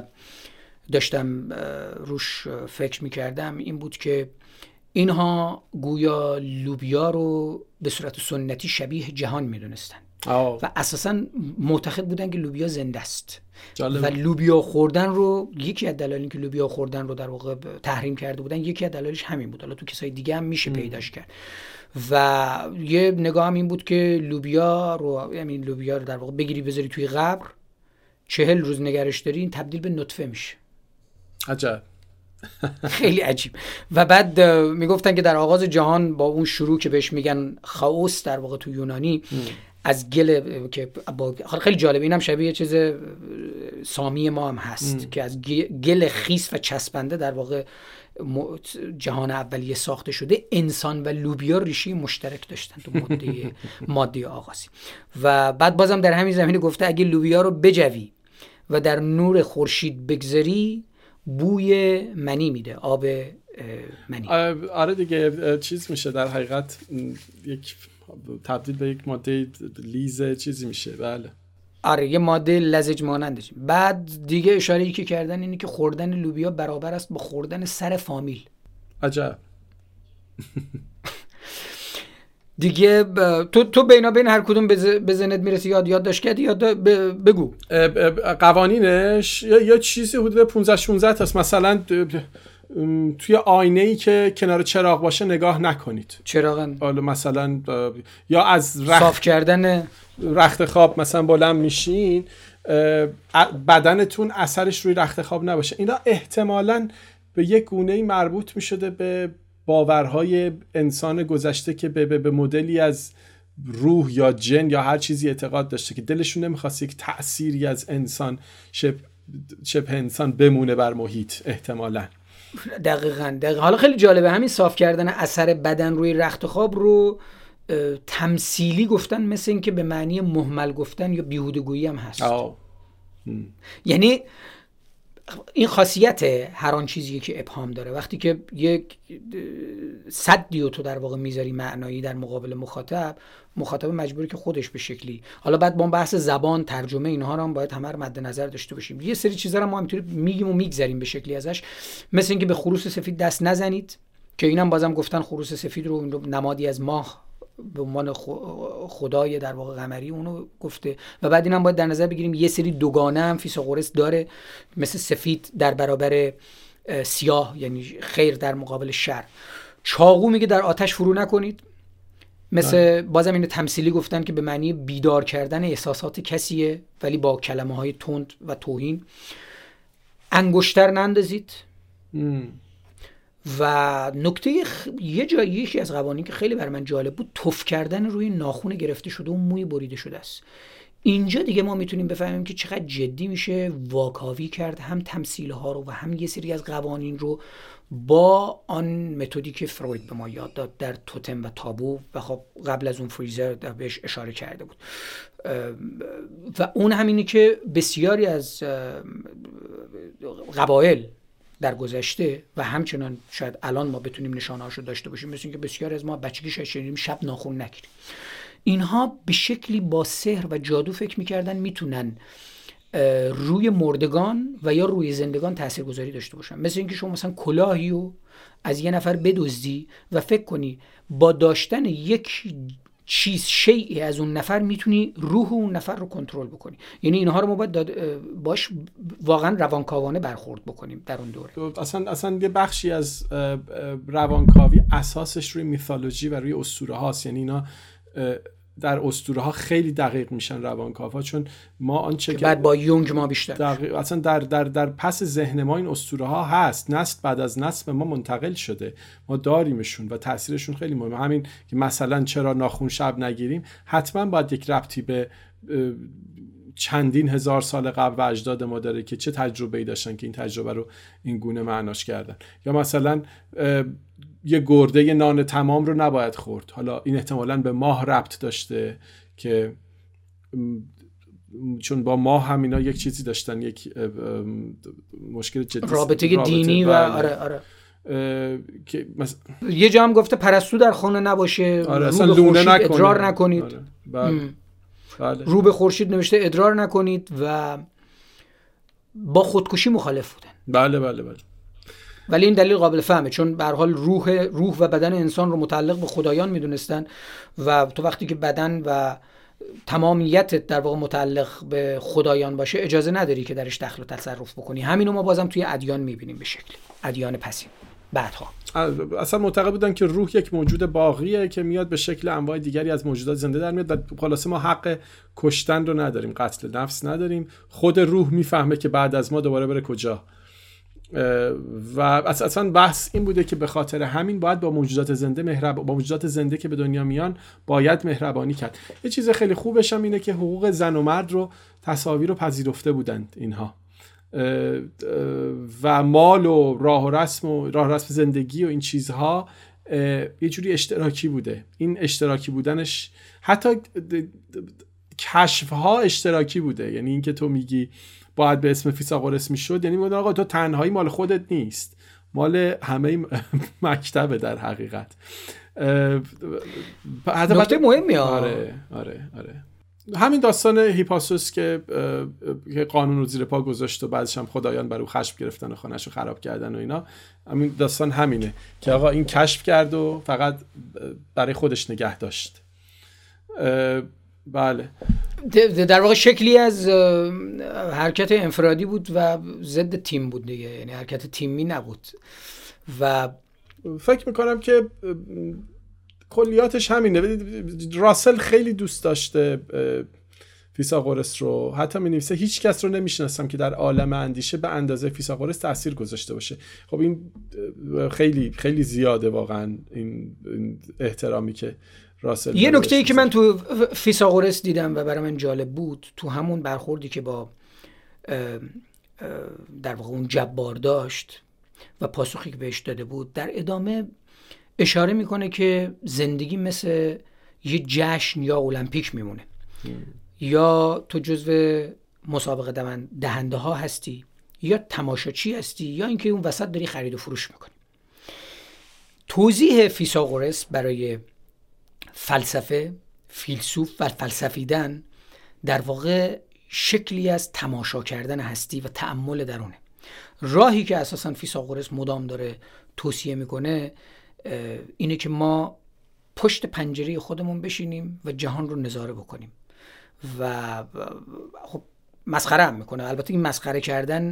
داشتم روش فکر میکردم این بود که اینها گویا لوبیا رو به صورت سنتی شبیه جهان میدونستن و اساساً معتقد بودن که لوبیا زنده است. و لوبیا خوردن رو، یکی از دلایلی که لوبیا خوردن رو در واقع تحریم کرده بودن، یکی از دلایلش همین بود. حالا تو کسای دیگه هم میشه پیداش کرد. و یه نگاه هم این بود که لوبیا رو، یعنی لوبیا رو در واقع بگیری بذاری توی قبر، چهل روز نگرش داری، این تبدیل به نطفه میشه. عجب. خیلی عجیب. و بعد میگفتن که در آغاز جهان با اون شروع که بهش میگن خاوس در واقع تو یونانی، م. از گل که با خیلی جالب، اینم شبیه چیز سامی ما هم هست م. که از گل خیس و چسبنده در واقع جهان اولیه ساخته شده. انسان و لوبیا ریشه مشترک داشتن تو ماده ماده آغازی. و بعد بازم در همین زمینه گفته اگه لوبیا رو بجوی و در نور خورشید بگذاری بوی منی میده، آب منی. آره دیگه، چیز میشه در حقیقت، یک تبدیل به یک ماده لیز چیزی میشه. بله آره، یه ماده لزج ماننده. بعد دیگه اشاره‌ای که کردن اینه که خوردن لوبیا برابر است با خوردن سر فامیل. عجب. دیگه ب... تو تو بینا بین هر کدوم به ذهنت میرسی یاد یاد داشت کردی یاد ب... بگو. قوانینش یا یا چیزی حدود پانزده شانزده تاست. مثلا توی آینه‌ای که کنار چراغ باشه نگاه نکنید. چراغن حالا مثلا یا از رخت صاف کردن رخت خواب مثلا بلند میشین، بدنتون اثرش روی رخت خواب نباشه. اینا احتمالاً به یک گونه‌ای مربوط میشده به باورهای انسان گذشته که به, به, به مدلی از روح یا جن یا هر چیزی اعتقاد داشته که دلشون نمیخواست یک تأثیری از انسان شبه شبه انسان بمونه بر محیط. احتمالاً دقیقاً دقیقاً. حالا خیلی جالبه همین صاف کردن اثر بدن روی رخت خواب رو تمثیلی گفتن، مثل این که به معنی مهمل گفتن یا بیهوده‌گویی هم هست. یعنی این خاصیت هر آن چیزی که ابهام داره، وقتی که یک صدی تو در واقع میذاری معنایی در مقابل مخاطب، مخاطب مجبوری که خودش به شکلی، حالا بعد با بحث زبان، ترجمه، اینها رو هم باید همه رو مد نظر داشته باشیم. یه سری چیزا رو ما همینطوری میگیم و میگذریم به شکلی ازش، مثل اینکه به خروس سفید دست نزنید، که اینم بازم گفتن خروس سفید رو نمادی از ماه به عنوان خدای در واقع قمری اونو گفته. و بعد اینم باید در نظر بگیریم یه سری دوگانه هم فیثاغورس داره، مثل سفید در برابر سیاه یعنی خیر در مقابل شر. چاقو میگه در آتش فرو نکنید، مثل بازم اینو تمثیلی گفتن که به معنی بیدار کردن احساسات کسیه ولی با کلمه های تند و توهین. انگشتر نندازید. و نکته خ... یه جایی یکی از قوانین که خیلی برای من جالب بود، تف کردن روی ناخن گرفته شده و موی بریده شده است. اینجا دیگه ما میتونیم بفهمیم که چقدر جدی میشه واکاوی کرد هم تمثیل ها رو و هم یه سری از قوانین رو با آن متدی که فروید به ما یاد داد در توتم و تابو و خب قبل از اون فریزر بهش اشاره کرده بود. و اون همینی که بسیاری از قبایل در گذشته و همچنان شاید الان ما بتونیم نشانه‌هاشو داشته باشیم، مثل اینکه بسیاری از ما بچگی شنیدیم شب ناخن نگیریم. اینها به شکلی با سحر و جادو فکر می‌کردن میتونن روی مردگان و یا روی زندگان تاثیرگذاری داشته باشن. مثل اینکه شما مثلا کلاهی رو از یه نفر بدزدی و فکر کنی با داشتن یک چیز شیئی از اون نفر میتونی روح اون نفر رو کنترل بکنی. یعنی اینها رو ما باید باش واقعا روانکاوانه برخورد بکنیم در اون دوره. اصلا اصلا یه بخشی از روانکاوی اساسش روی میثولوژی و روی اسطوره هاست. یعنی اینا در اسطوره ها خیلی دقیق میشن روانکاوها، چون ما آنچه که بعد با یونگ ما بیشتر دقیق اصلا در در در پس ذهن ما این اسطوره ها هست، نسل بعد از نسل به ما منتقل شده، ما داریمشون و تاثیرشون خیلی مهمه. همین که مثلا چرا ناخن شب نگیریم حتما باید یک ربطی به چندین هزار سال قبل و اجداد ما داره که چه تجربه‌ای داشتن که این تجربه رو این گونه معناش کردن. یا مثلا یه گرده یه نان تمام رو نباید خورد. حالا این احتمالاً به ماه ربط داشته که چون با ماه هم اینا یک چیزی داشتن، یک مشکل جدی رابطه دینی و آره آره که مثلا یه جا هم گفته پرستو در خانه نباشه، آره رو به خورشید ادرار نکنید. آره. بله. بله. رو به خورشید نوشته ادرار نکنید و با خودکشی مخالف بودن. بله بله بله. ولی این دلیل قابل فهمه، چون به هر حال روح روح و بدن انسان رو متعلق به خدایان میدونستن و تو وقتی که بدن و تمامیت در واقع متعلق به خدایان باشه اجازه نداری که درش دخل و تصرف بکنی. همینو ما بازم توی ادیان میبینیم به شکلی ادیان پسین. بعدها اصلا معتقد بودن که روح یک موجود باقیه که میاد به شکل انواع دیگری از موجودات زنده در میاد و خلاصه ما حق کشتن رو نداریم، قتل نفس نداریم. خود روح میفهمه که بعد از ما دوباره بره کجا. و اصلا بحث این بوده که به خاطر همین باید با موجودات زنده مهرب با موجودات زنده که به دنیا میان باید مهربانی کرد. یه چیز خیلی خوبش هم اینه که حقوق زن و مرد رو تصاویر رو پذیرفته بودند اینها و مال و راه و رسم و راه و رسم زندگی و این چیزها یه جوری اشتراکی بوده. این اشتراکی بودنش حتی کشف‌ها اشتراکی بوده. یعنی اینکه تو میگی باید به اسم فیثاغورس میشد، یعنی میگن آقا تو تنهایی مال خودت نیست، مال همه مکتبه در حقیقت. نکته مهمی ها. آره آره آره. همین داستان هیپاسوس که قانون رو زیر پا گذاشت و بعدش هم خدایان بر او خشم گرفتن و خانه‌شو خراب کردن و اینا، همین داستان همینه که آقا این کشف کرد و فقط برای خودش نگه داشت. بله در واقع شکلی از حرکت انفرادی بود و ضد تیم بود دیگه، یعنی حرکت تیمی نبود. و فکر میکنم که کلیاتش همینه. راسل خیلی دوست داشته فیثاغورس رو، حتی می نویسه هیچ کس رو نمیشناسم که در عالم اندیشه به اندازه فیثاغورس تأثیر گذاشته باشه. خب این خیلی خیلی زیاده واقعا این احترامی که راسل. یه نکته ای که من تو فیثاغورس دیدم و برای من جالب بود، تو همون برخوردی که با در واقع اون جبار داشت و پاسخی که بهش داده بود، در ادامه اشاره میکنه که زندگی مثل یه جشن یا المپیک میمونه. یا تو جزو مسابقه دهنده ها هستی یا تماشاچی هستی یا اینکه اون وسط داری خرید و فروش میکنی. توضیح فیثاغورس برای فلسفه، فیلسوف و فلسفیدن در واقع شکلی از تماشا کردن هستی و تأمل درونه. راهی که اساساً فیثاغورس مدام داره توصیه میکنه اینه که ما پشت پنجره خودمون بشینیم و جهان رو نظاره بکنیم و خب مسخره هم میکنه. البته این مسخره کردن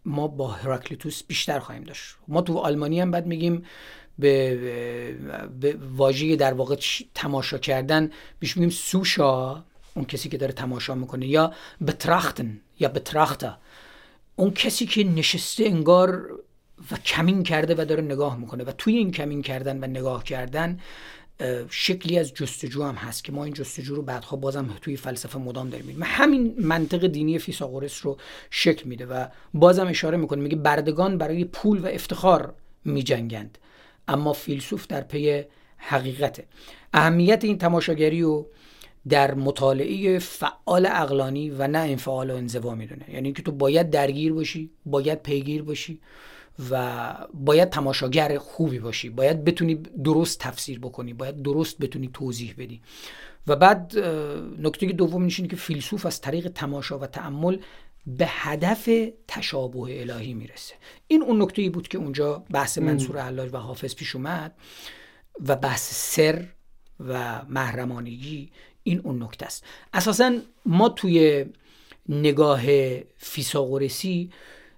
ما با هراکلیتوس بیشتر خواهیم داشت. ما تو آلمانی هم بعد میگیم به, به واژه در واقع تماشا کردن بیش میگیم سوشا، اون کسی که داره تماشا میکنه، یا بتراختن یا بتراختا، اون کسی که نشسته انگار و کمین کرده و داره نگاه میکنه. و توی این کمین کردن و نگاه کردن شکلی از جستجو هم هست که ما این جستجو رو بعدها بازم توی فلسفه مدام داریم می‌بینیم. همین منطق دینی فیثاغورس رو شکل میده و بازم اشاره میکنه، میگه بردگان برای پول و افتخار میجنگند اما فیلسوف در پی حقیقته. اهمیت این تماشاگری رو در مطالعه فعال عقلانی و نه انفعال و انزوا میدونه. یعنی که تو باید درگیر باشی، باید پیگیر باشی و باید تماشاگر خوبی باشی، باید بتونی درست تفسیر بکنی، باید درست بتونی توضیح بدی. و بعد نکته دوم نشینه که فیلسوف از طریق تماشا و تأمل به هدف تشابه الهی میرسه. این اون نکته‌ای بود که اونجا بحث منصور حلاج و حافظ پیش اومد و بحث سر و محرمانگی. این اون نکته است. اساساً ما توی نگاه فیثاغورسی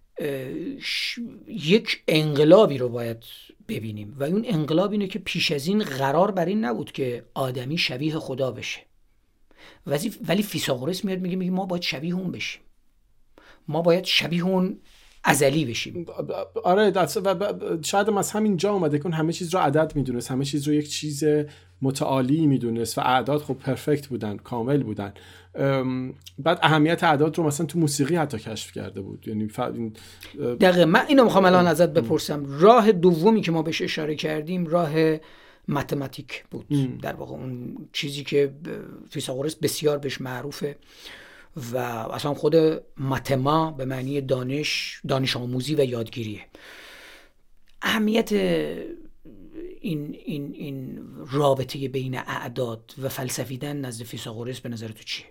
یک انقلابی رو باید ببینیم و اون انقلاب اینه که پیش از این قرار بر این نبود که آدمی شبیه خدا بشه، ولی فیثاغورس میاد میگه میگه ما باید شبیه اون بشیم، ما باید شبیه اون ازلی بشیم. آره و شاید هم از همین جا اومده که همه چیز رو عدد میدونست، همه چیز رو یک چیز متعالی میدونست و اعداد خب پرفکت بودن، کامل بودن. بعد اهمیت اعداد رو مثلا تو موسیقی حتی کشف کرده بود. یعنی ف... دقیقاً من اینو میخوام الان ازت بپرسم. راه دومی که ما بهش اشاره کردیم راه متماتیک بود. ام. در واقع اون چیزی که فیثاغورس بسیار بهش معروفه و اصلا خود متما به معنی دانش، دانش آموزی و یادگیریه. اهمیت این این این رابطه بین اعداد و فلسفیدن نزد فیثاغورس به نظر تو چیه؟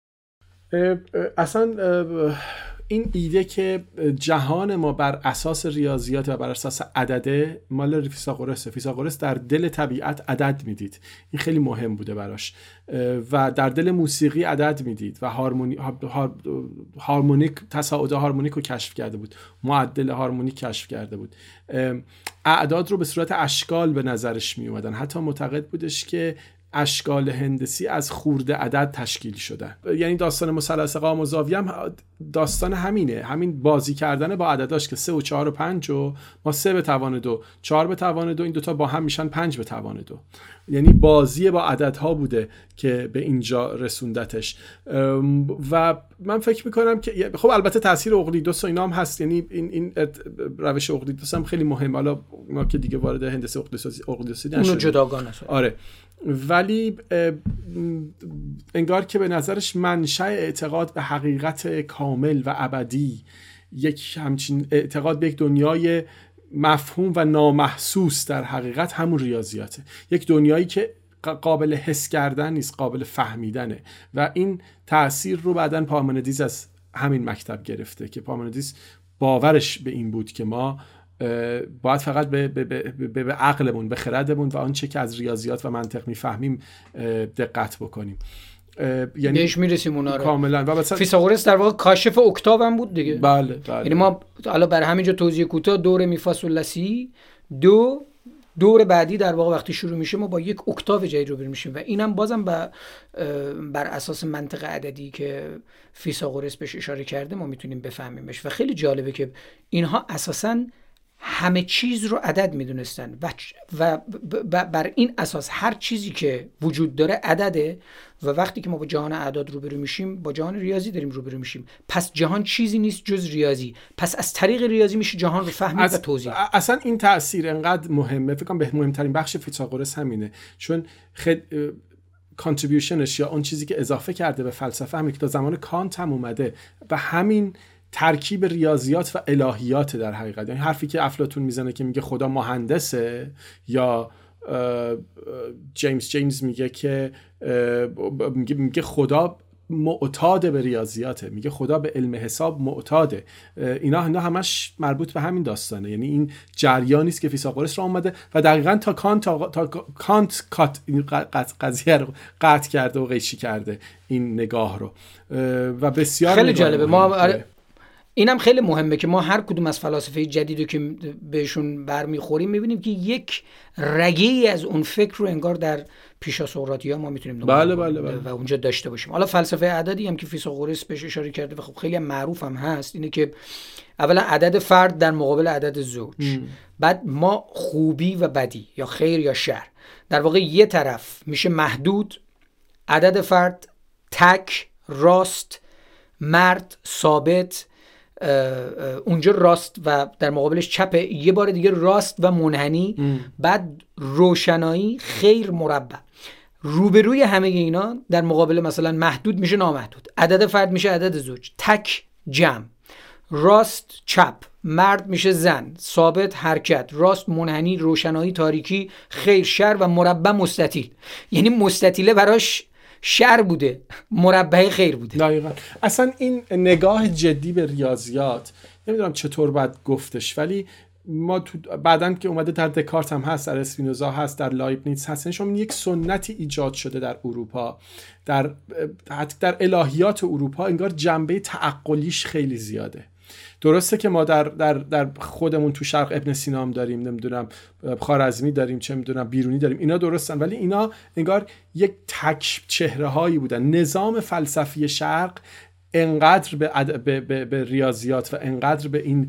اصلا این ایده که جهان ما بر اساس ریاضیات و بر اساس عدده مال فیثاغورس. فیثاغورس در دل طبیعت عدد میدید، این خیلی مهم بوده براش، و در دل موسیقی عدد میدید و هارمونی هارمونیک تصاعد هارمونیک رو کشف کرده بود، معدل هارمونیک کشف کرده بود. اعداد رو به صورت اشکال به نظرش می اومدن، حتی معتقد بودش که اشکال هندسی از خورده عدد تشکیل شده. یعنی داستان مثلث قائم و زاویه هم داستان همینه، همین بازی کردن با عدداش که سه و چهار و پنج و ما سه به توان دو، چهار به توان دو، این دوتا با هم میشن پنج به توان دو. یعنی بازی با عددها بوده که به اینجا رسوندتش. و من فکر میکنم که خب البته تاثیر اقلیدوس و اینا هم هست، یعنی این این روش اقلیدوس هم خیلی مهم. حالا ما که دیگه وارد هندسه اقلیدوسی اقلیدوسی نشدیم، اونو جداگانه. آره، ولی انگار که به نظرش منشأ اعتقاد به حقیقت کامل و ابدی، یک همچین اعتقاد به یک دنیای مفهوم و نامحسوس در حقیقت همون ریاضیاته، یک دنیایی که قابل حس کردن نیست، قابل فهمیدنه. و این تأثیر رو بعداً پارمنیدس از همین مکتب گرفته که پارمنیدس باورش به این بود که ما باید فقط به, به, به, به عقلمون، به خردمون و آنچه که از ریاضیات و منطق میفهمیم دقت بکنیم. یعنی بهش میرسیم اونا رو کاملا. و مثلا فیثاغورس در واقع کاشف اکتاو هم بود دیگه. بله بله. یعنی ما حالا برای همینجا توضیح کوتاه، دور می فا سول لا سی، دو دور بعدی در واقع وقتی شروع میشه ما با یک اکتاو جدید رو میشیم و اینم بازم بر بر اساس منطق عددی که فیثاغورس بهش اشاره کرده ما میتونیم بفهمیمش. و خیلی جالبه که اینها اساساً همه چیز رو عدد میدونستن و, و بر این اساس هر چیزی که وجود داره عدده و وقتی که ما با جهان اعداد روبرو میشیم با جهان ریاضی داریم روبرو میشیم. پس جهان چیزی نیست جز ریاضی، پس از طریق ریاضی میشه جهان رو فهمید و توضیح. اصلا این تأثیر انقدر مهمه، فکر کنم به مهمترین بخش فیثاغورس همینه، چون خیلی کانتریبیوشنش یا اون چیزی که اضافه کرده به فلسفه همین که تا زمان کانت هم اومده و همین ترکیب ریاضیات و الهیات در حقیقت. یعنی حرفی که افلاطون میزنه که میگه خدا مهندسه، یا جیمز جیمز میگه که میگه خدا معتاد به ریاضیاته، میگه خدا به علم حساب معتاده. اینا اینا همش مربوط به همین داستانه. یعنی این جریانی است که فیثاغورس را اومده و دقیقاً تا کانت تا, تا کانت کات این قضیه رو قطع کرده و قیچی کرده این نگاه رو. و بسیار خیلی جالبه. ما اینم خیلی مهمه که ما هر کدوم از فلاسفه جدیدو که بهشون برمیخوریم میبینیم که یک رگه‌ای از اون فکر رو انگار در پیشا سقراطی‌ها ما میتونیم بله بله بله. و اونجا داشته باشیم. حالا فلسفه عددی هم که فیثاغورس بهش اشاره کرده و خب خیلی هم معروف هم هست، اینه که اولا عدد فرد در مقابل عدد زوج ام. بعد ما خوبی و بدی یا خیر یا شر، در واقع یه طرف میشه محدود، عدد فرد تک، راست، مرد، ثابت، اونجا راست و در مقابلش چپه، یه بار دیگه راست و منحنی ام. بعد روشنایی، خیر، مربع. روبروی همه اینا در مقابل مثلا محدود میشه نامحدود، عدد فرد میشه عدد زوج، تک، جمع، راست، چپ، مرد میشه زن، ثابت، حرکت، راست، منحنی، روشنایی، تاریکی، خیر، شر و مربع، مستطیل. یعنی مستطیله براش شر بوده، مربع خیر بوده. دقیقاً. اصلا این نگاه جدی به ریاضیات نمیدونم چطور باید گفتش، ولی ما تو بعدن که اومده در دکارت هم هست، در اسپینوزا هست، در لایبنیتس هست، شما یک سنتی ایجاد شده در اروپا، در حتی در الهیات اروپا انگار جنبه تعقلیش خیلی زیاده. درسته که ما در در در خودمون تو شرق ابن سینا هم داریم، نمیدونم خوارزمی داریم، چه میدونم بیرونی داریم، اینا درستن، ولی اینا انگار یک تک چهره هایی بودن. نظام فلسفی شرق انقدر به, عد... به, به, به ریاضیات و انقدر به این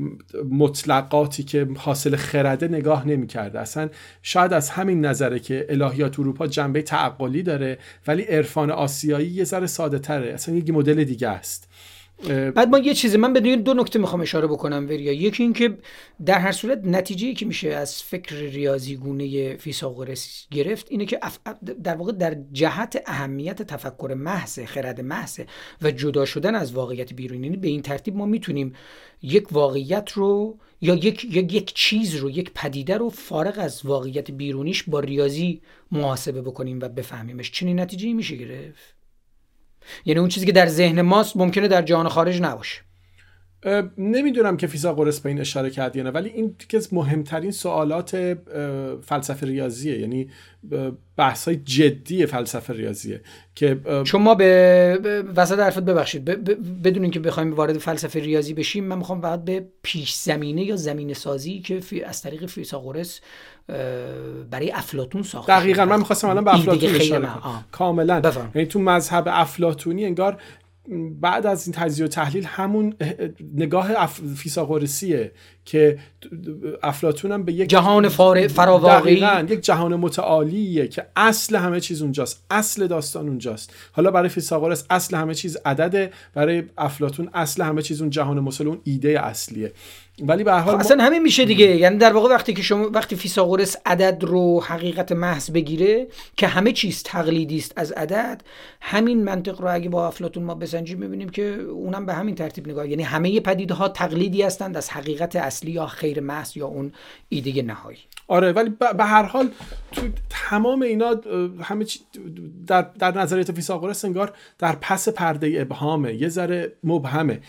مطلقاتی که حاصل خرده نگاه نمی کرده. اصلا شاید از همین نظره که الهیات اروپا جنبه تعقلی داره، ولی عرفان آسیایی یه ذره ساده تره، اصلا یک مدل دیگه است. بعد ما یه چیزی من بدون دو نکته میخوام اشاره بکنم وریا. یکی این که در هر صورت نتیجه‌ای که میشه از فکر ریاضیگونه فیثاغورس گرفت اینه که در واقع در جهت اهمیت تفکر محض، خرد محض و جدا شدن از واقعیت بیرونی، به این ترتیب ما میتونیم یک واقعیت رو یا یک یک یک چیز رو، یک پدیده رو فارغ از واقعیت بیرونیش با ریاضی محاسبه بکنیم و بفهمیمش. چنین نتیجه‌ای میشه گرفت. یعنی اون چیزی که در ذهن ماست ممکنه در جهان خارج نباشه. نمیدونم که فیثاغورس به این اشاره کرد یا نه، ولی این که از مهمترین سوالات فلسفه ریاضیه، یعنی بحث‌های جدی فلسفه ریاضیه که چون ما به وسط حرفت ببخشید ب... ب... بدون اینکه بخوایم وارد فلسفه ریاضی بشیم، من میخوام فقط به پیش زمینه یا زمینه سازی که فی... از طریق فیثاغورس برای افلاطون ساخته. دقیقاً من می‌خواستم الان به افلاطون اشاره کنم. کاملاً. یعنی تو مذهب افلاطونی انگار بعد از این تجزیه و تحلیل همون نگاه اف... فیثاغورسیه که افلاطون هم به یک جهان فار... فراواقعی، یک جهان متعالیه که اصل همه چیز اونجاست، اصل داستان اونجاست. حالا برای فیثاغورس اصل همه چیز عدده، برای افلاطون اصل همه چیز اون جهان مسل، اون ایده اصلیه. ولی به هر حال اصلا همین میشه دیگه. یعنی در واقع وقتی که شما وقتی فیثاغورس عدد رو حقیقت محض بگیره که همه چیز تقلیدی است از عدد، همین منطق رو اگه با افلاطون ما بسنجیم می‌بینیم که اونم به همین ترتیب نگاه، یعنی همه پدیده‌ها تقلیدی هستند از حقیقت اصلی یا خیر محض یا اون ایده نهایی. آره، ولی به هر حال تو تمام اینا همه چی در در نظریات فیثاغورس انگار در پس پرده ابهامه، یه ذره مبهمه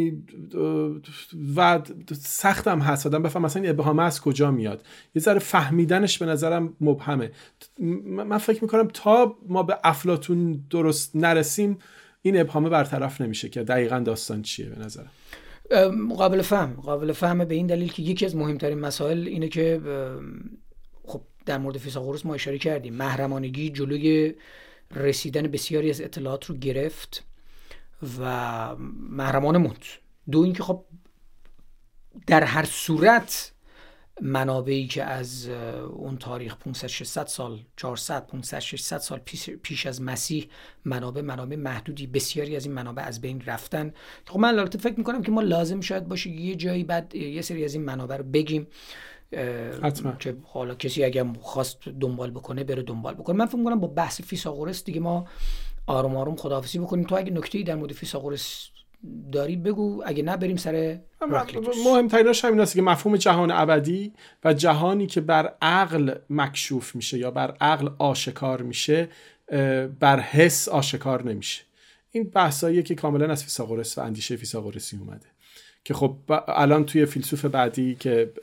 و سختم هست آدم بفهم مثلا این ابهام از کجا میاد. یه ذره فهمیدنش به نظرم مبهمه. من فکر میکنم تا ما به افلاطون درست نرسیم این ابهامه برطرف نمیشه که دقیقاً داستان چیه. به نظرم قابل فهم قابل فهمه به این دلیل که یکی از مهمترین مسائل اینه که خب در مورد فیثاغورس ما اشاره کردیم، محرمانگی جلوی رسیدن بسیاری از اطلاعات رو گرفت و محرمانه موند. دو اینکه خب در هر صورت منابعی که از اون تاریخ پانصد ششصد سال چهارصد پانصد ششصد سال پیش, پیش از مسیح منابع منابع محدودی، بسیاری از این منابع از بین رفتن. خب من البته فکر میکنم که ما لازم شاید باشه یه جایی بعد یه سری از این منابع رو بگیم حتما. که حالا کسی اگه خواست دنبال بکنه بره دنبال بکنه. من فکر میکنم با بحث فیثاغورس دیگه ما آروم آروم خداحافظی بکنیم. تو اگه نکته‌ای در مورد فیثاغورس داری بگو، اگه نه بریم سر هراکلیتوس. مهمترینش همین است که مفهوم جهان ابدی و جهانی که بر عقل مکشوف میشه یا بر عقل آشکار میشه بر حس آشکار نمیشه. این بحثاییه که کاملا از فیثاغورس و اندیشه فیثاغورسی اومده که خب الان توی فیلسوف بعدی که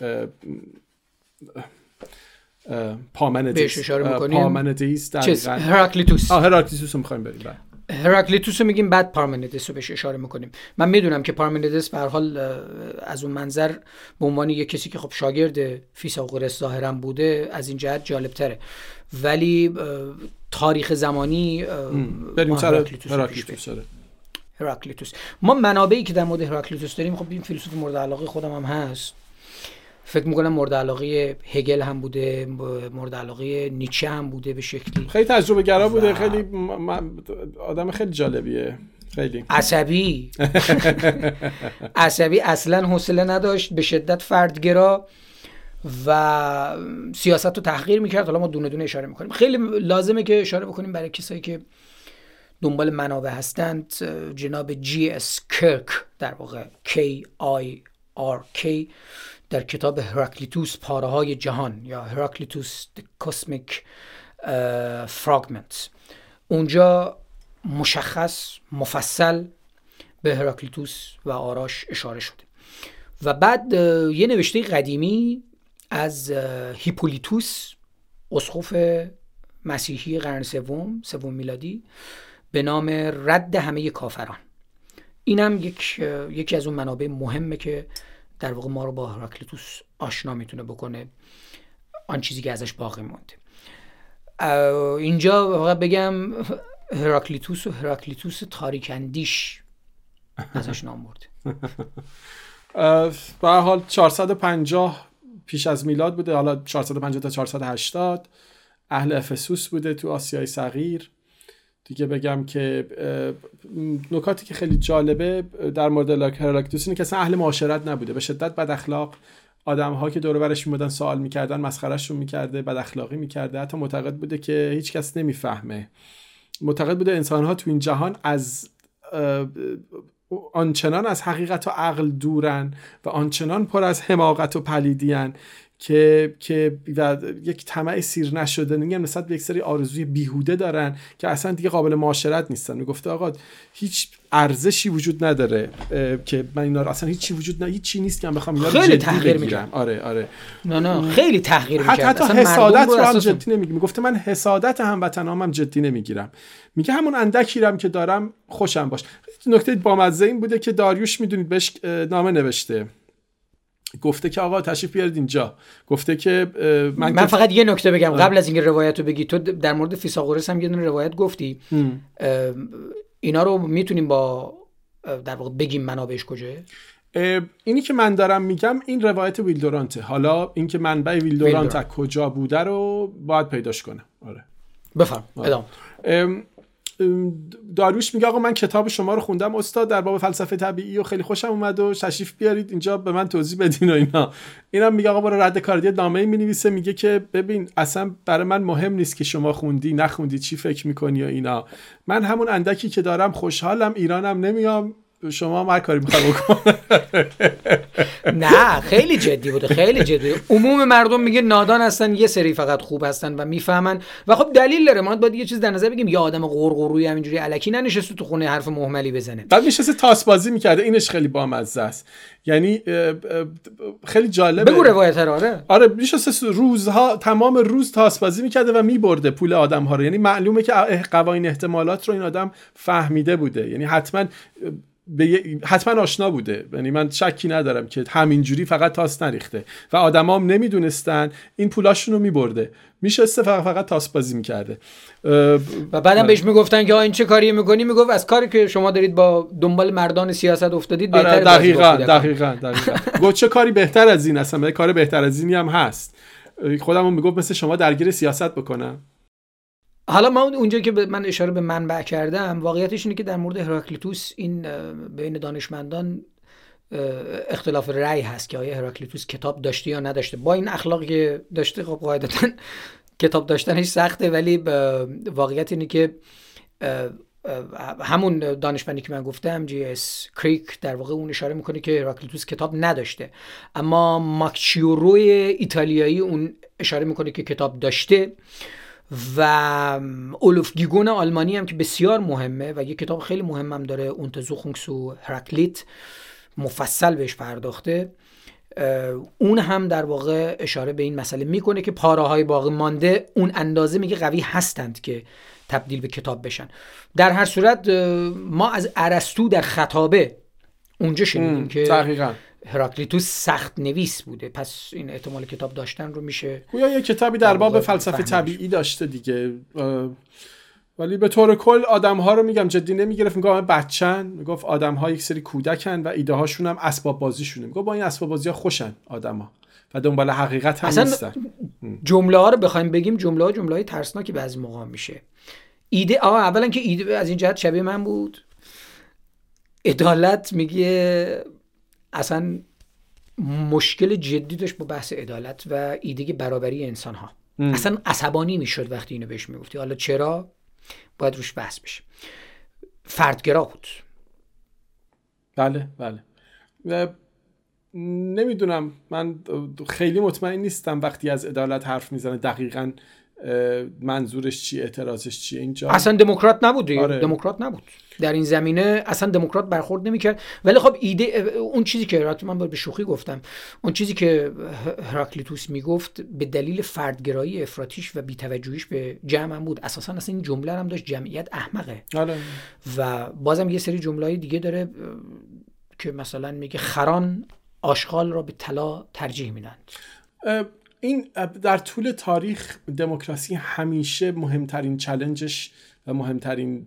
پارمنیدس بهش اشاره می‌کنیم، پارمنیدس دقیقاً هراکلیتوس آه هراکلیتوس رو می‌خوایم بریم. هراکلیتوس رو میگیم، بعد پارمنیدس رو بهش اشاره میکنیم. من میدونم که پارمنیدس به هر حال از اون منظر به عنوان یک کسی که خب شاگرد فیثاغورس ظاهرا بوده از این جهت جالب تره، ولی تاریخ زمانی بریم سر هراکلیتوس. هراکلیتوس ما منابعی که در مورد هراکلیتوس داریم، خب این فیلسوف مورد علاقه خودم هم هست، فکر میکنم مورد علاقه هگل هم بوده، مورد علاقه نیچه هم بوده به شکلی. خیلی تجربه گرا بوده، خیلی م... آدم خیلی جالبیه، خیلی عصبی عصبی اصلا حوصله نداشت، به شدت فردگرا و سیاست رو تحقیر میکرد. حالا ما دونه دونه اشاره میکنیم. خیلی لازمه که اشاره بکنیم برای کسایی که دنبال منابع هستند، جناب جی اس کرک، در واقع کی آی آر کی، در کتاب هراکلیتوس پاره‌های جهان یا هراکلیتوس The Cosmic uh, Fragments، اونجا مشخص مفصل به هراکلیتوس و آراش اشاره شده. و بعد یه نوشته قدیمی از هیپولیتوس، اسقف مسیحی قرن سوم سوم میلادی، به نام رد همه کافران. اینم یک یکی از اون منابع مهمه که در واقع ما رو با هراکلیتوس آشنا میتونه بکنه، آن چیزی که ازش باقی مونده. اینجا واقعا بگم هراکلیتوس و هراکلیتوس تاریک اندیش ازش نام برده. به هر حال چهارصد و پنجاه پیش از میلاد بوده، حالا چهارصد و پنجاه تا چهارصد و هشتاد، اهل افسوس بوده تو آسیای صغیر. دیگه بگم که نکاتی که خیلی جالبه در مورد هراکلیتوس اینه که اصلا اهل معاشرت نبوده، به شدت بد اخلاق، آدم‌ها که دور و برش میمدن سوال میکردن مسخرهشون میکرده، بد اخلاقی میکرده، حتی معتقد بوده که هیچ کس نمیفهمه. معتقد بوده انسان‌ها تو این جهان از آنچنان از حقیقت و عقل دورن و آنچنان پر از حماقت و پلیدیان که که یک طمع سیر نشده میگن نسبت به یک سری آرزوی بیهوده دارن که اصلا دیگه قابل معاشرت نیستن. میگفته آقا هیچ ارزشی وجود نداره که من اینا رو اصلا هیچی وجود نه، هیچی نیست که من بخوام اینا رو جدی تحقیر بگیرم. آره آره نه نه خیلی تحقیر می‌کرد. حتی حتی حسادت رو هم جدی نمیگیره. میگفته من حسادت هموطنام هم جدی نمیگیرم. میگه همون اندکی رم که دارم خوشم باش. نکته بامزه این بوده که داریوش میدونید بهش نامه نوشته، گفته که آقا تشریف بیارید اینجا. گفته که من, من فقط یه نکته بگم قبل از اینکه روایت رو بگی. تو در مورد فیثاغورس هم یه دونه روایت گفتی، اینا رو میتونیم با در واقع بگیم منابعش کجاست؟ اینی که من دارم میگم این روایت ویلدورانته. حالا این که منبع ویلدورانت از کجا بوده رو باید پیداش کنم. آره بفرم ادامه. داریوش میگه آقا من کتاب شما رو خوندم استاد در باب فلسفه طبیعی و خیلی خوشم اومد و تشریف بیارید اینجا به من توضیح بدین و اینا. اینم میگه آقا برو رد کار. یه نامه‌ای مینویسه میگه که ببین اصلا برای من مهم نیست که شما خوندی نخوندی چی فکر میکنی و اینا، من همون اندکی که دارم خوشحالم، ایرانم نمیام، شما هم هر کاری میخوای بکن. نه خیلی جدی بوده، خیلی جدی. عموم مردم میگه نادان هستن، یه سری فقط خوب هستن و میفهمن و خب دلیل داره. ما باید یه چیز در نظر بگیم، یه آدم قرقرویی همینجوری الکی ننشسته تو خونه حرف مهملی بزنه، بعد میشسته تاس بازی میکرده. اینش خیلی بامزه است، یعنی خیلی جالبه. بگو روایت رو. آره آره میشسته روزها تمام روز تاس بازی میکرده و میبرده پول آدم‌ها رو. یعنی معلومه که قوانین احتمالات رو این آدم فهمیده بوده، یعنی حتما به حتما آشنا بوده. یعنی من شکی ندارم که همینجوری فقط تاس نریخته و آدمام نمیدونستن، این پولاشون رو میبرده، میشسته فقط فقط تاس بازی میکرده و بعدم بهش میگفتن که این چه کاری میکنی؟ میگفت از کاری که شما دارید با دنبال مردان سیاست افتادید بهتره. دقیقاً دقیقاً دقیقاً گفت چه کاری بهتر از این، اصلا کار بهتر از اینی هم هست. خودمون میگفت مثل شما درگیر سیاست بکنم. حالا ما اونجا که من اشاره به منبع کردم، واقعیتش اینه که در مورد هراکلیتوس این بین دانشمندان اختلاف رأی هست که آیا هراکلیتوس کتاب داشته یا نداشته. با این اخلاقی که داشته خب قاعدتاً کتاب داشتنش سخته، ولی واقعیت اینه که همون دانشمندی که من گفتم جی اس کریک در واقع اون اشاره میکنه که هراکلیتوس کتاب نداشته، اما ماکچیوروی ایتالیایی اون اشاره میکنه که کتاب داشته و اولوف گیگون آلمانی هم که بسیار مهمه و یه کتاب خیلی مهمم داره، اونتزوخونگ سو هراکلیت، مفصل بهش پرداخته. اون هم در واقع اشاره به این مسئله میکنه که پاره‌های باقی مانده اون اندازه میگه قوی هستند که تبدیل به کتاب بشن. در هر صورت ما از ارسطو در خطابه اونجا شنیدیم که دقیقاً هراکلیتوس سخت نویس بوده، پس این احتمال کتاب داشتن رو میشه گویا یه کتابی در باب فلسفه طبیعی داشته دیگه، ولی به طور کل آدم‌ها رو میگم جدی نمیگرفت، میگم بچه‌ن، میگفت آدم‌ها یک سری کودکن و ایده هاشون هم اسباب بازیشونه، میگفت با این اسباب بازی‌ها خوشن آدم‌ها و دنبال حقیقت هم نیستن. جمله ها رو بخوایم بگیم جمله ها جمله های ترسناکی بعضی موقع میشه. ایده آقا اولا که ایده از این جهت شبیه من بود. عدالت میگه اصلا مشکل جدی داشت با بحث عدالت و ایده برابری انسان ها. ام. اصلا عصبانی میشد وقتی اینو بهش میگفتی. حالا چرا؟ باید روش بحث بشه. فردگرا بود. بله بله. و نمیدونم، من خیلی مطمئن نیستم وقتی از عدالت حرف میزنه دقیقاً منظورش چی، اعتراضش چیه. اینجا اصلا دموکرات نبود. آره. دموکرات نبود در این زمینه، اصلا دموکرات برخورد نمیکرد. ولی خب ایده اون چیزی که من به شوخی گفتم، اون چیزی که هراکلیتوس میگفت به دلیل فردگرایی افراطیش و بی‌توجهیش به جمع هم بود. اساسا اصلا این جمله هم داشت جمعیت احمقه. آره. و بازم یه سری جمله‌های دیگه داره که مثلا میگه خران آشغال را به طلا ترجیح میدند. این در طول تاریخ دموکراسی همیشه مهمترین چالنجش و مهمترین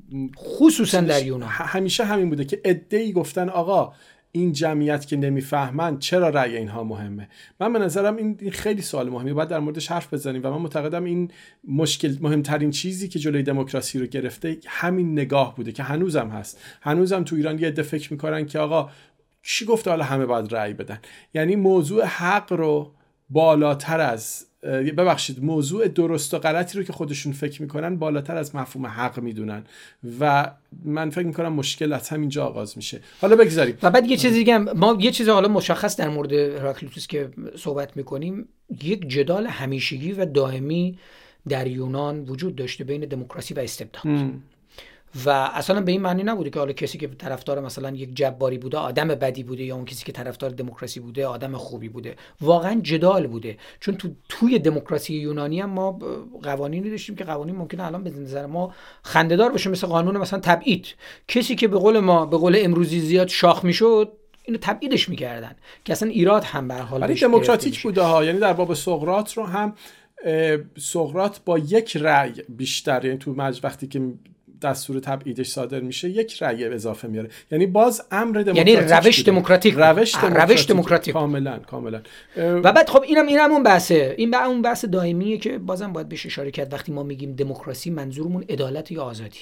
خصوصا در یونان همیشه همین بوده که عده‌ای گفتن آقا این جمعیت که نمیفهمن چرا رأی اینها مهمه. من به نظرم این خیلی سوال مهمیه، باید در موردش حرف بزنیم و من معتقدم این مشکل مهمترین چیزی که جلوی دموکراسی رو گرفته همین نگاه بوده که هنوزم هست. هنوزم تو ایران یه عده فکر میکنن که آقا چی گفته حالا همه باید رأی بدن، یعنی موضوع حق رو بالاتر از ببخشید موضوع درست و غلطی رو که خودشون فکر میکنن بالاتر از مفهوم حق میدونن و من فکر میکنم مشکل از همینجا آغاز میشه. حالا بگذاریم. و بعد یه چیز دیگه هم ما یه چیز حالا مشخص در مورد هراکلیتوس که صحبت میکنیم، یک جدال همیشگی و دائمی در یونان وجود داشته بین دموکراسی و استبداد. م. و اصلا به این معنی نبوده که حالا کسی که طرفدار مثلا یک جباری بوده آدم بدی بوده یا اون کسی که طرفدار دموکراسی بوده آدم خوبی بوده. واقعا جدال بوده، چون تو توی دموکراسی یونانی هم ما قوانینی داشتیم که قوانین ممکنه الان به نظر ما خنده‌دار باشه، مثل قانون مثلا تبعید. کسی که به قول ما به قول امروزی زیاد شاخ میشد اینو تبعیدش میکردن که اصلا ایراد هم به هر حال ولی دموکراتیک بوده ها. یعنی در باب سقراط رو هم سقراط با یک رأی بیشتر، یعنی تو مجلس وقتی که دستور تبعیدش صادر میشه یک رأی اضافه میاره، یعنی باز امر دموکراتیک، یعنی روش دموکراتیک روش دموکراتیک, روش دموکراتیک. کاملا کاملا. و بعد خب اینم اینم اون بحثه، این با اون بحث دائمیه که بازم باید بهش اشاره کرد. وقتی ما میگیم دموکراسی منظورمون عدالت یا آزادی؟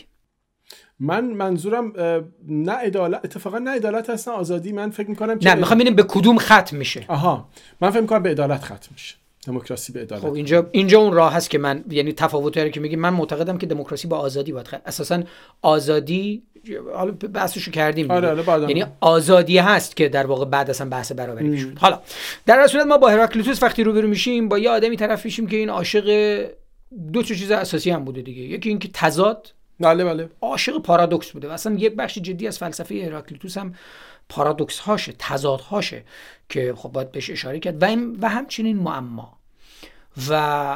من منظورم نه عدالت، اتفاقا نه عدالت هست نه آزادی. من فکر میکنم نه میخوام ببینیم به کدوم ختم میشه. آها من فکر میکنم به عدالت ختم میشه. دموکراسی به عدالت. خب اینجا اینجا اون راه هست که من یعنی تفاوتایی که میگم، من معتقدم که دموکراسی با آزادی باید ختم. اساسا آزادی حالا بحثشو کردیم. آره یعنی آزادی هست که در واقع بعد اصلا بحث برابری میشه. حالا در اصل ما با هراکلیتوس وقتی روبرو میشیم با یه آدمی طرف میشیم که این عاشق دو تا چیز اساسی هم بوده دیگه. یکی این که تضاد، بله بله، عاشق پارادوکس بوده. اصلا یک بخش جدی از فلسفه هراکلیتوس هم پارادوکس هاشه، تضاد هاشه که خب باید بهش اشاره کرد. و و همچنین معما و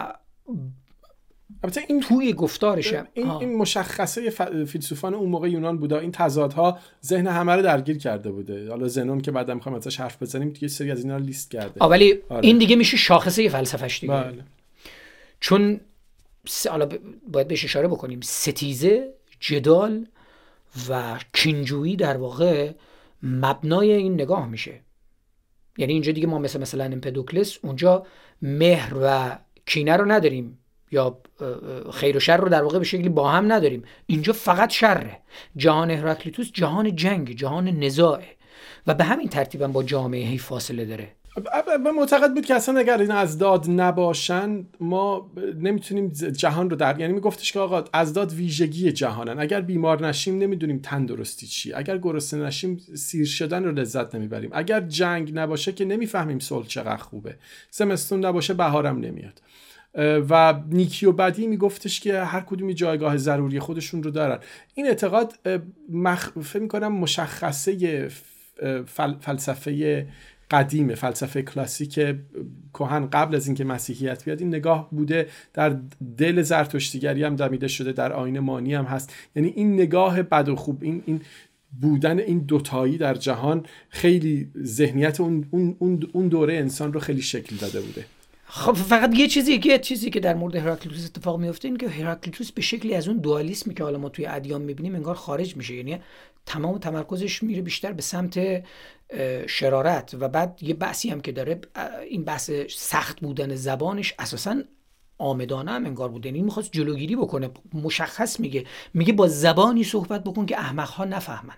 البته این توی گفتارشه این, این مشخصه فیلسوفان اون موقع یونان بوده. این تضادها ذهن همه رو درگیر کرده بوده. حالا زنون که بعدا میخوام ازش حرف بزنیم یه سری از اینا رو لیست کرده. ولی آره. این دیگه میشه شاخصه فلسفه‌اش دیگه. بله. چون حالا باید بهش اشاره بکنیم، ستیزه، جدال و کینجویی در واقع مبنای این نگاه میشه. یعنی اینجا دیگه ما مثل مثلا امپدوکلس اونجا مهر و کینه رو نداریم یا خیر و شر رو در واقع به شکلی با هم نداریم. اینجا فقط شره. جهان هراکلیتوس جهان جنگ، جهان نزاعه و به همین ترتیب هم با جامعه هی فاصله داره. من معتقد بود که اصلا اگر این ازداد نباشن ما نمیتونیم جهان رو در، یعنی میگفتش که آقا ازداد ویژگی جهانن. اگر بیمار نشیم نمیدونیم تندرستی چی، اگر گرسنه نشیم سیر شدن رو لذت نمیبریم، اگر جنگ نباشه که نمیفهمیم صلح چقدر خوبه، زمستون نباشه بهارم نمیاد. و نیکی و بدی میگفتش که هر کدومی جایگاه ضروری خودشون رو دارن. این اعتقاد مخ... فکر میکنم مشخصه فل... فلسفه قدیم فلسفه کلاسیک کهن قبل از اینکه مسیحیت بیاد این نگاه بوده، در دل زرتشتیگری هم دمیده شده، در آیین مانی هم هست. یعنی این نگاه بد و خوب، این این بودن این دوتایی در جهان خیلی ذهنیت اون اون اون دوره انسان رو خیلی شکل داده بوده. خب فقط یه چیزی یه چیزی که در مورد هراکلیتوس اتفاق میفته این که هراکلیتوس به شکلی از اون دوالیسمی که حالا ما توی ادیان میبینیم انگار خارج میشه، یعنی تمام تمرکزش میره بیشتر به سمت شرارت. و بعد یه بحثی هم که داره، این بحث سخت بودن زبانش اساساً آمدانه هم انگار بود، یعنی میخواست جلوگیری بکنه. مشخص میگه میگه با زبانی صحبت بکن که احمق‌ها نفهمن،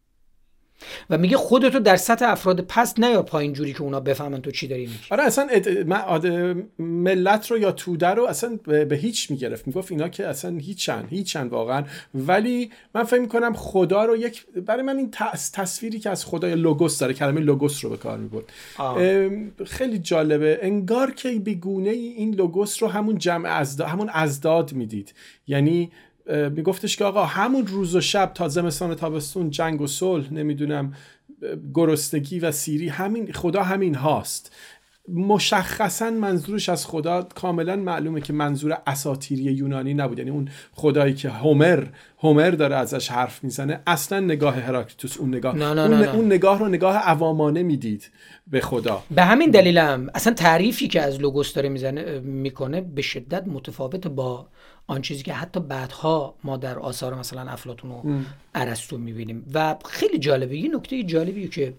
و میگه خودتو در سطح افراد پست نیار پایین جوری که اونا بفهمن تو چی داری میگی. آره اصلا اد... ملت رو یا توده رو اصلا به هیچ میگرفت، میگفت اینا که اصلا هیچن هیچن واقعا. ولی من فکر میکنم خدا رو یک، برای من این تصویری که از خدای لوگوس داره، کلمه لوگوس رو به کار میبرد، خیلی جالبه. انگار که به گونه این لوگوس رو همون جمع ازداد، همون ازداد میدید. یعنی میگفتش که آقا همون روز و شب تا زمستان و تابستون، جنگ و صلح، نمیدونم گرسنگی و سیری، همین خدا همین هاست. مشخصا منظورش از خدا کاملا معلومه که منظور اساطیری یونانی نبود. یعنی اون خدایی که هومر هومر داره ازش حرف میزنه، اصلا نگاه هراکلیتوس اون نگاه نه نه اون, نه نه. اون نگاه رو نگاه عوامانه میدید به خدا. به همین دلیلم اصلا تعریفی که از لوگوس داره میزنه میکنه به شدت متفاوت با آن چیزی که حتی بعدها ما در آثار مثلا افلاطون و ارسطو میبینیم. و خیلی جالبه، یه نکته جالبی که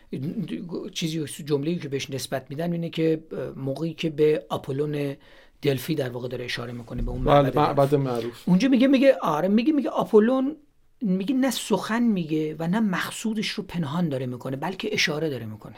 چیزی جمله‌ای که بهش نسبت میدن اینه که موقعی که به آپولون دلفی در واقع داره اشاره میکنه، به اون معبد معروف، اونجا میگه میگه آره میگه میگه آپولون میگه نه سخن میگه و نه مقصودش رو پنهان داره میکنه، بلکه اشاره داره میکنه.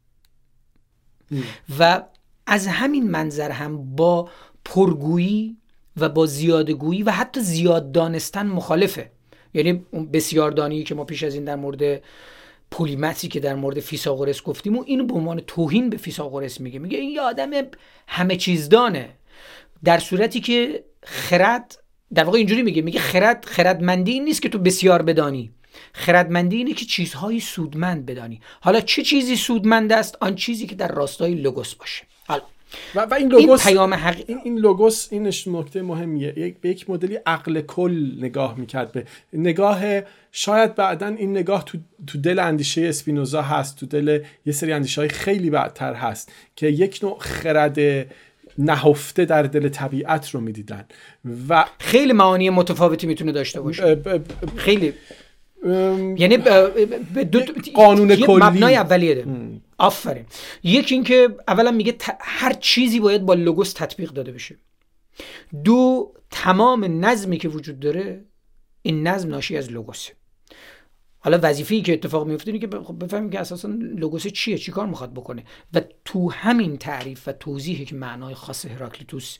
ام. و از همین منظر هم با پرگویی و با زیادگویی و حتی زیاد دانستن مخالفه. یعنی اون بسیار دانی که ما پیش از این در مورد پولیمتی که در مورد فیثاغورس گفتیم و اینو به عنوان توهین به فیثاغورس میگه، میگه این یه آدم همه چیز دانه، در صورتی که خرد در واقع اینجوری میگه، میگه خرد خردمندی این نیست که تو بسیار بدانی، خردمندی اینه که چیزهای سودمند بدانی. حالا چه چیزی سودمند است؟ آن چیزی که در راستای لوگوس باشه. حالا و, و این لوگوس، این پیام حق... این, این لوگوس اینش نکته مهمیه، یک به یک مدلی عقل کل نگاه میکرد، به نگاه شاید بعدن این نگاه تو تو دل اندیشه اسپینوزا هست، تو دل یه سری اندیشه‌های خیلی بعدتر هست که یک نوع خرد نهفته در دل طبیعت رو میدیدن و خیلی معانی متفاوتی میتونه داشته باشه. ب... ب... خیلی ام... یعنی ب... ب... دو... قانون کلی مبنای اولیه ده. آفرین. یکی این که اولا میگه ت... هر چیزی باید با لوگوس تطبیق داده بشه. دو، تمام نظمی که وجود داره این نظم ناشی از لوگوسه. حالا وظیفه‌ای که اتفاق میفته اینه که بفهمیم که اساسا لوگوس چیه، چی کار میخواد بکنه. و تو همین تعریف و توضیحی که معنای خاص هراکلیتوس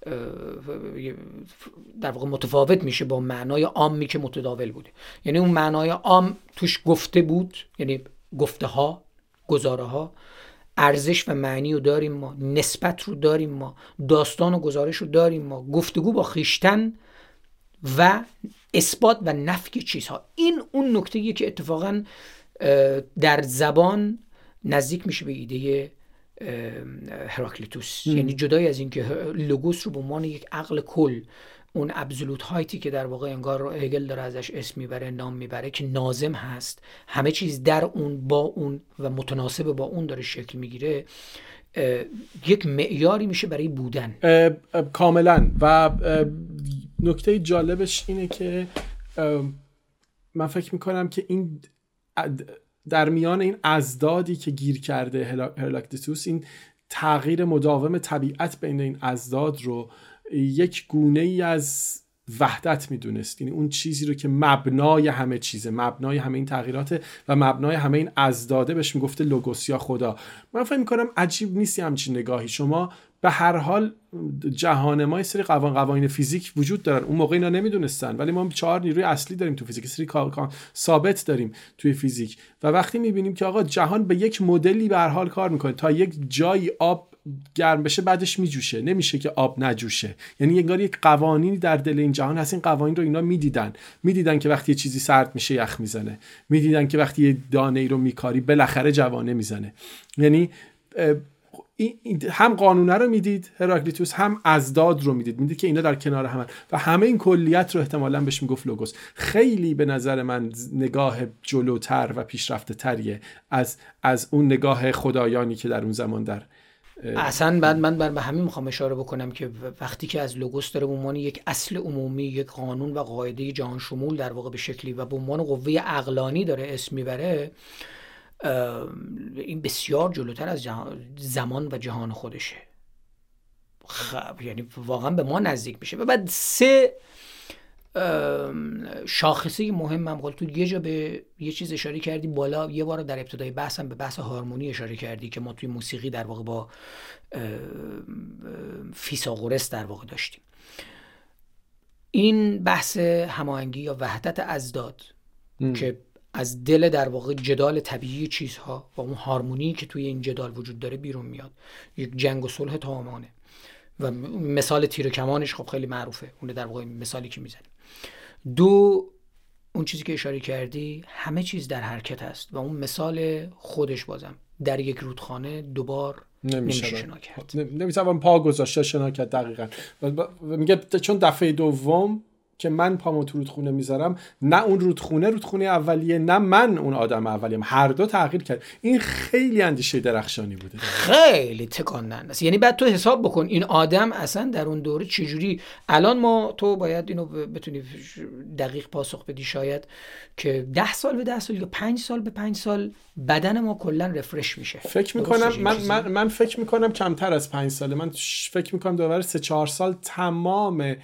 در واقع متفاوت میشه با معنای عامی که متداول بوده. یعنی اون معنای عام توش گفته بود، یعنی گفته ها، گزاره ها، ارزش و معنی رو داریم ما، نسبت رو داریم ما، داستان و گزارش رو داریم ما، گفتگو با خیشتن و اثبات و نفی چیزها. این اون نکته‌ایه که اتفاقا در زبان نزدیک میشه به ایده هراکلیتوس. یعنی جدای از این که لوگوس رو به عنوان یک عقل کل، اون ابسولوت هایتی که در واقع انگار هگل داره ازش اسم میبره، نام میبره، که ناظم هست، همه چیز در اون با اون و متناسب با اون داره شکل میگیره، یک معیاری میشه برای بودن. کاملا. و نکته جالبش اینه که من فکر میکنم که این در میان این ازدادی که گیر کرده هراکلیتوس، این تغییر مداوم طبیعت بین این ازداد رو یک گونه ای از وحدت میدونست. یعنی اون چیزی رو که مبنای همه چیزه، مبنای همه این تغییراته و مبنای همه این ازداده، بهش میگفته لوگوس یا خدا. من فکر میکنم عجیب نیستی همچین نگاهی. شما به هر حال جهان ما یه سری قوانین قوانین فیزیک وجود دارن. اون موقع اینا نمیدونستن، ولی ما چهار نیروی اصلی داریم تو فیزیک، سری ثابت داریم توی فیزیک. و وقتی میبینیم که آقا جهان به یک مدلی به هر حال کار میکنه، تا یک جایی آب گرم بشه بعدش میجوشه، نمیشه که آب نجوشه. یعنی انگار یک قوانینی در دل این جهان هست. این قوانین رو اینا میدیدن میدیدن که وقتی یه چیزی سرد میشه یخ میزنه، میدیدن که وقتی یه دانه ای رو میکاری بالاخره جوانه میزنه. یعنی هم قانونه رو میدید هراکلیتوس، هم ازداد رو میدید، میدید که اینا در کنار هم و همه این کلیت رو احتمالاً بهش میگفت لوگوس. خیلی به نظر من نگاه جلوتر و پیشرفته تریه از از اون نگاه خدایانی که در اون زمان در اصلا. بعد من بر به همین میخوام اشاره بکنم که وقتی که از لوگوس داره به عنوان یک اصل عمومی، یک قانون و قاعده جهان شمول در واقع به شکلی و به عنوان قوه عقلانی داره اسم میبره، این بسیار جلوتر از زمان و جهان خودشه. خب یعنی واقعا به ما نزدیک میشه. و بعد سه شاخصه مهم هم قول تو یه جا به یه چیز اشاره کردی بالا، یه بار در ابتدای بحثم به بحث هارمونی اشاره کردی که ما توی موسیقی در واقع با فیثاغورس در واقع داشتیم. این بحث هماهنگی یا وحدت ازداد ام. که از دل در واقع جدال طبیعی چیزها و اون هارمونی که توی این جدال وجود داره بیرون میاد، یک جنگ و صلح تمامانه. و مثال تیر و کمانش خب خیلی معروفه، اون در واقع مثالی که میزنیم. دو، اون چیزی که اشاره کردی همه چیز در حرکت هست و اون مثال خودش بازم در یک رودخانه دوبار نمیشه شنا کرد، نمیشه پا گذاشته شنا کرد. دقیقاً میگه چون دفعه دوم که من پامو تو رودخونه میذارم، نه اون رودخونه رودخونه اولیه، نه من اون آدم اولیم، هر دو تغییر کرد. این خیلی اندیشه درخشانی بوده، خیلی تکان دهنده است. یعنی بعد تو حساب بکن این آدم اصلا در اون دوره چجوری، الان ما تو باید اینو بتونی دقیق پاسخ بدی شاید که ده سال به ده سال یا پنج سال به پنج سال بدن ما کلا رفرش میشه. فکر میکنم من, من من فکر میکنم کمتر از پنج ساله. من فکر میکنم دوباره سه چهار سال تمام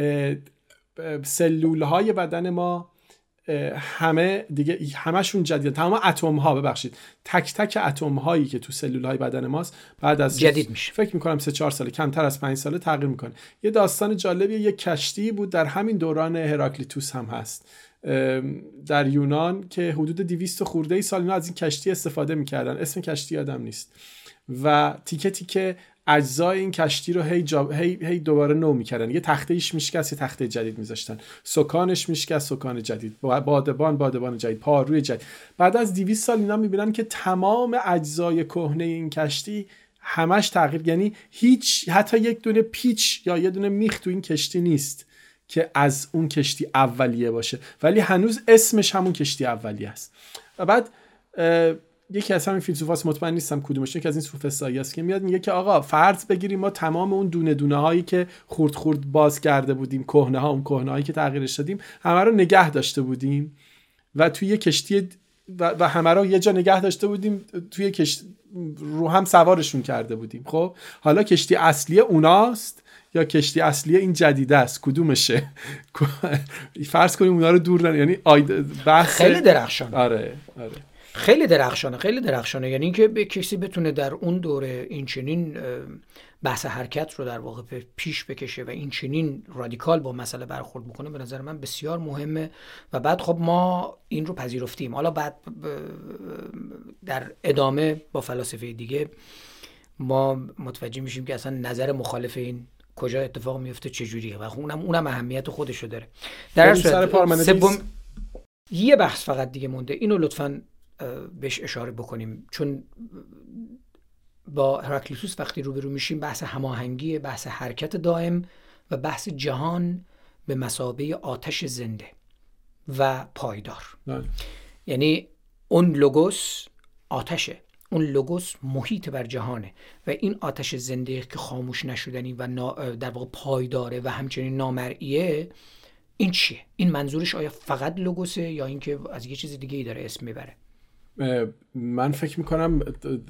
سلول های بدن ما همه دیگه همشون جدید، تمام اتم ها ببخشید تک تک اتم هایی که تو سلول های بدن ماست بعد از جدید میشه. فکر میکنم سه چهار ساله، کمتر از پنج ساله تغییر میکنه. یه داستان جالبیه، یه کشتی بود در همین دوران هراکلیتوس هم هست در یونان که حدود دویست خورده ای سال اینا از این کشتی استفاده میکردن. اسم کشتی یادم نیست و تیکه تیکه اجزای این کشتی رو هی, جا... هی... هی دوباره نو میکردن. یه تختهش میشکست، یه تخته جدید میذاشتن، سکانش میشکست، سکان جدید، بادبان بادبان جدید، پاروی جدید. بعد از دویست سال اینا میبینن که تمام اجزای کهنه این کشتی همش تغییر، یعنی هیچ حتی یک دونه پیچ یا یه دونه میخ تو این کشتی نیست که از اون کشتی اولیه باشه، ولی هنوز اسمش همون کشتی اولیه است. و بعد یکی از همین فیلسوفاست، مطمئن نیستم کدومش، یکی از این سوفسطایی است که میاد میگه که آقا فرض بگیریم ما تمام اون دونه دونه هایی که خورد خورد باز کرده بودیم، کهنه ها، اون کهنه هایی که تغییرش دادیم، همه رو نگه داشته بودیم و توی یه کشتی و, و همه رو یه جا نگه داشته بودیم، توی کشتی رو هم سوارشون کرده بودیم. خب حالا کشتی اصلی اوناست یا کشتی اصلی این جدیده است، کدومشه؟ فرض کنیم اونا رو دور نن. یعنی بحث خیلی درخشان. آره آره خیلی درخشانه، خیلی درخشانه. یعنی اینکه به کسی بتونه در اون دوره این چنین بحث حرکت رو در واقع پیش بکشه و این چنین رادیکال با مسئله برخورد بکنه، به نظر من بسیار مهمه. و بعد خب ما این رو پذیرفتیم. حالا بعد در ادامه با فلاسفه دیگه ما متوجه میشیم که اصلا نظر مخالف این کجا اتفاق میفته چجوریه و اونم اونم اهمیت خودشو داره. در سوم یه بحث فقط دیگه مونده، اینو لطفاً بهش اشاره بکنیم، چون با هراکلیتوس وقتی روبرو میشیم بحث هماهنگی، بحث حرکت دائم و بحث جهان به مثابه آتش زنده و پایدار. نه. یعنی اون لوگوس آتشه، اون لوگوس محیط بر جهانه و این آتش زنده که خاموش نشدنی و در واقع پایداره و همچنین نامرئیه، این چیه؟ این منظورش آیا فقط لوگوسه یا اینکه از یه چیز دیگه ای داره اسم میبره؟ من فکر میکنم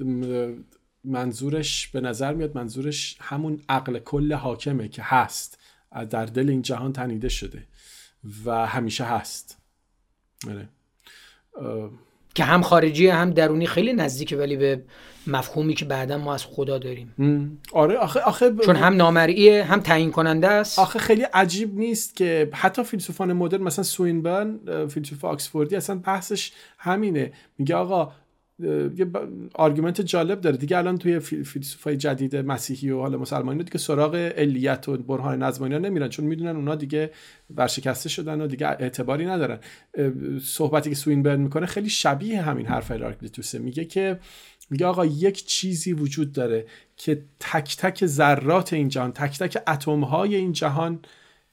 منظورش به نظر میاد منظورش همون عقل کل حاکمه که هست، در دل این جهان تنیده شده و همیشه هست. که هم خارجی هم درونی خیلی نزدیکه، ولی به مفهومی که بعدا ما از خدا داریم. آره آخه آخه ب... چون هم نامرئیه هم تعیین کننده است. آخه خیلی عجیب نیست که حتی فیلسوفان مدرن مثلا سوینبرن فیلسوف آکسفوردی اصلا بحثش همینه، میگه آقا یه آرگومنت جالب داره دیگه الان توی فیلسوفای جدید مسیحی و حالا مسلمانی دیگه سراغ علیت و برهان نظمانی نمیرن، چون میدونن اونا دیگه ورشکسته شدن و دیگه اعتباری ندارن. صحبتی که سوینبرن میکنه خیلی شبیه همین حرف هراکلیتوسه، میگه که میگه آقا یک چیزی وجود داره که تک تک ذرات این جهان، تک تک اتم های این جهان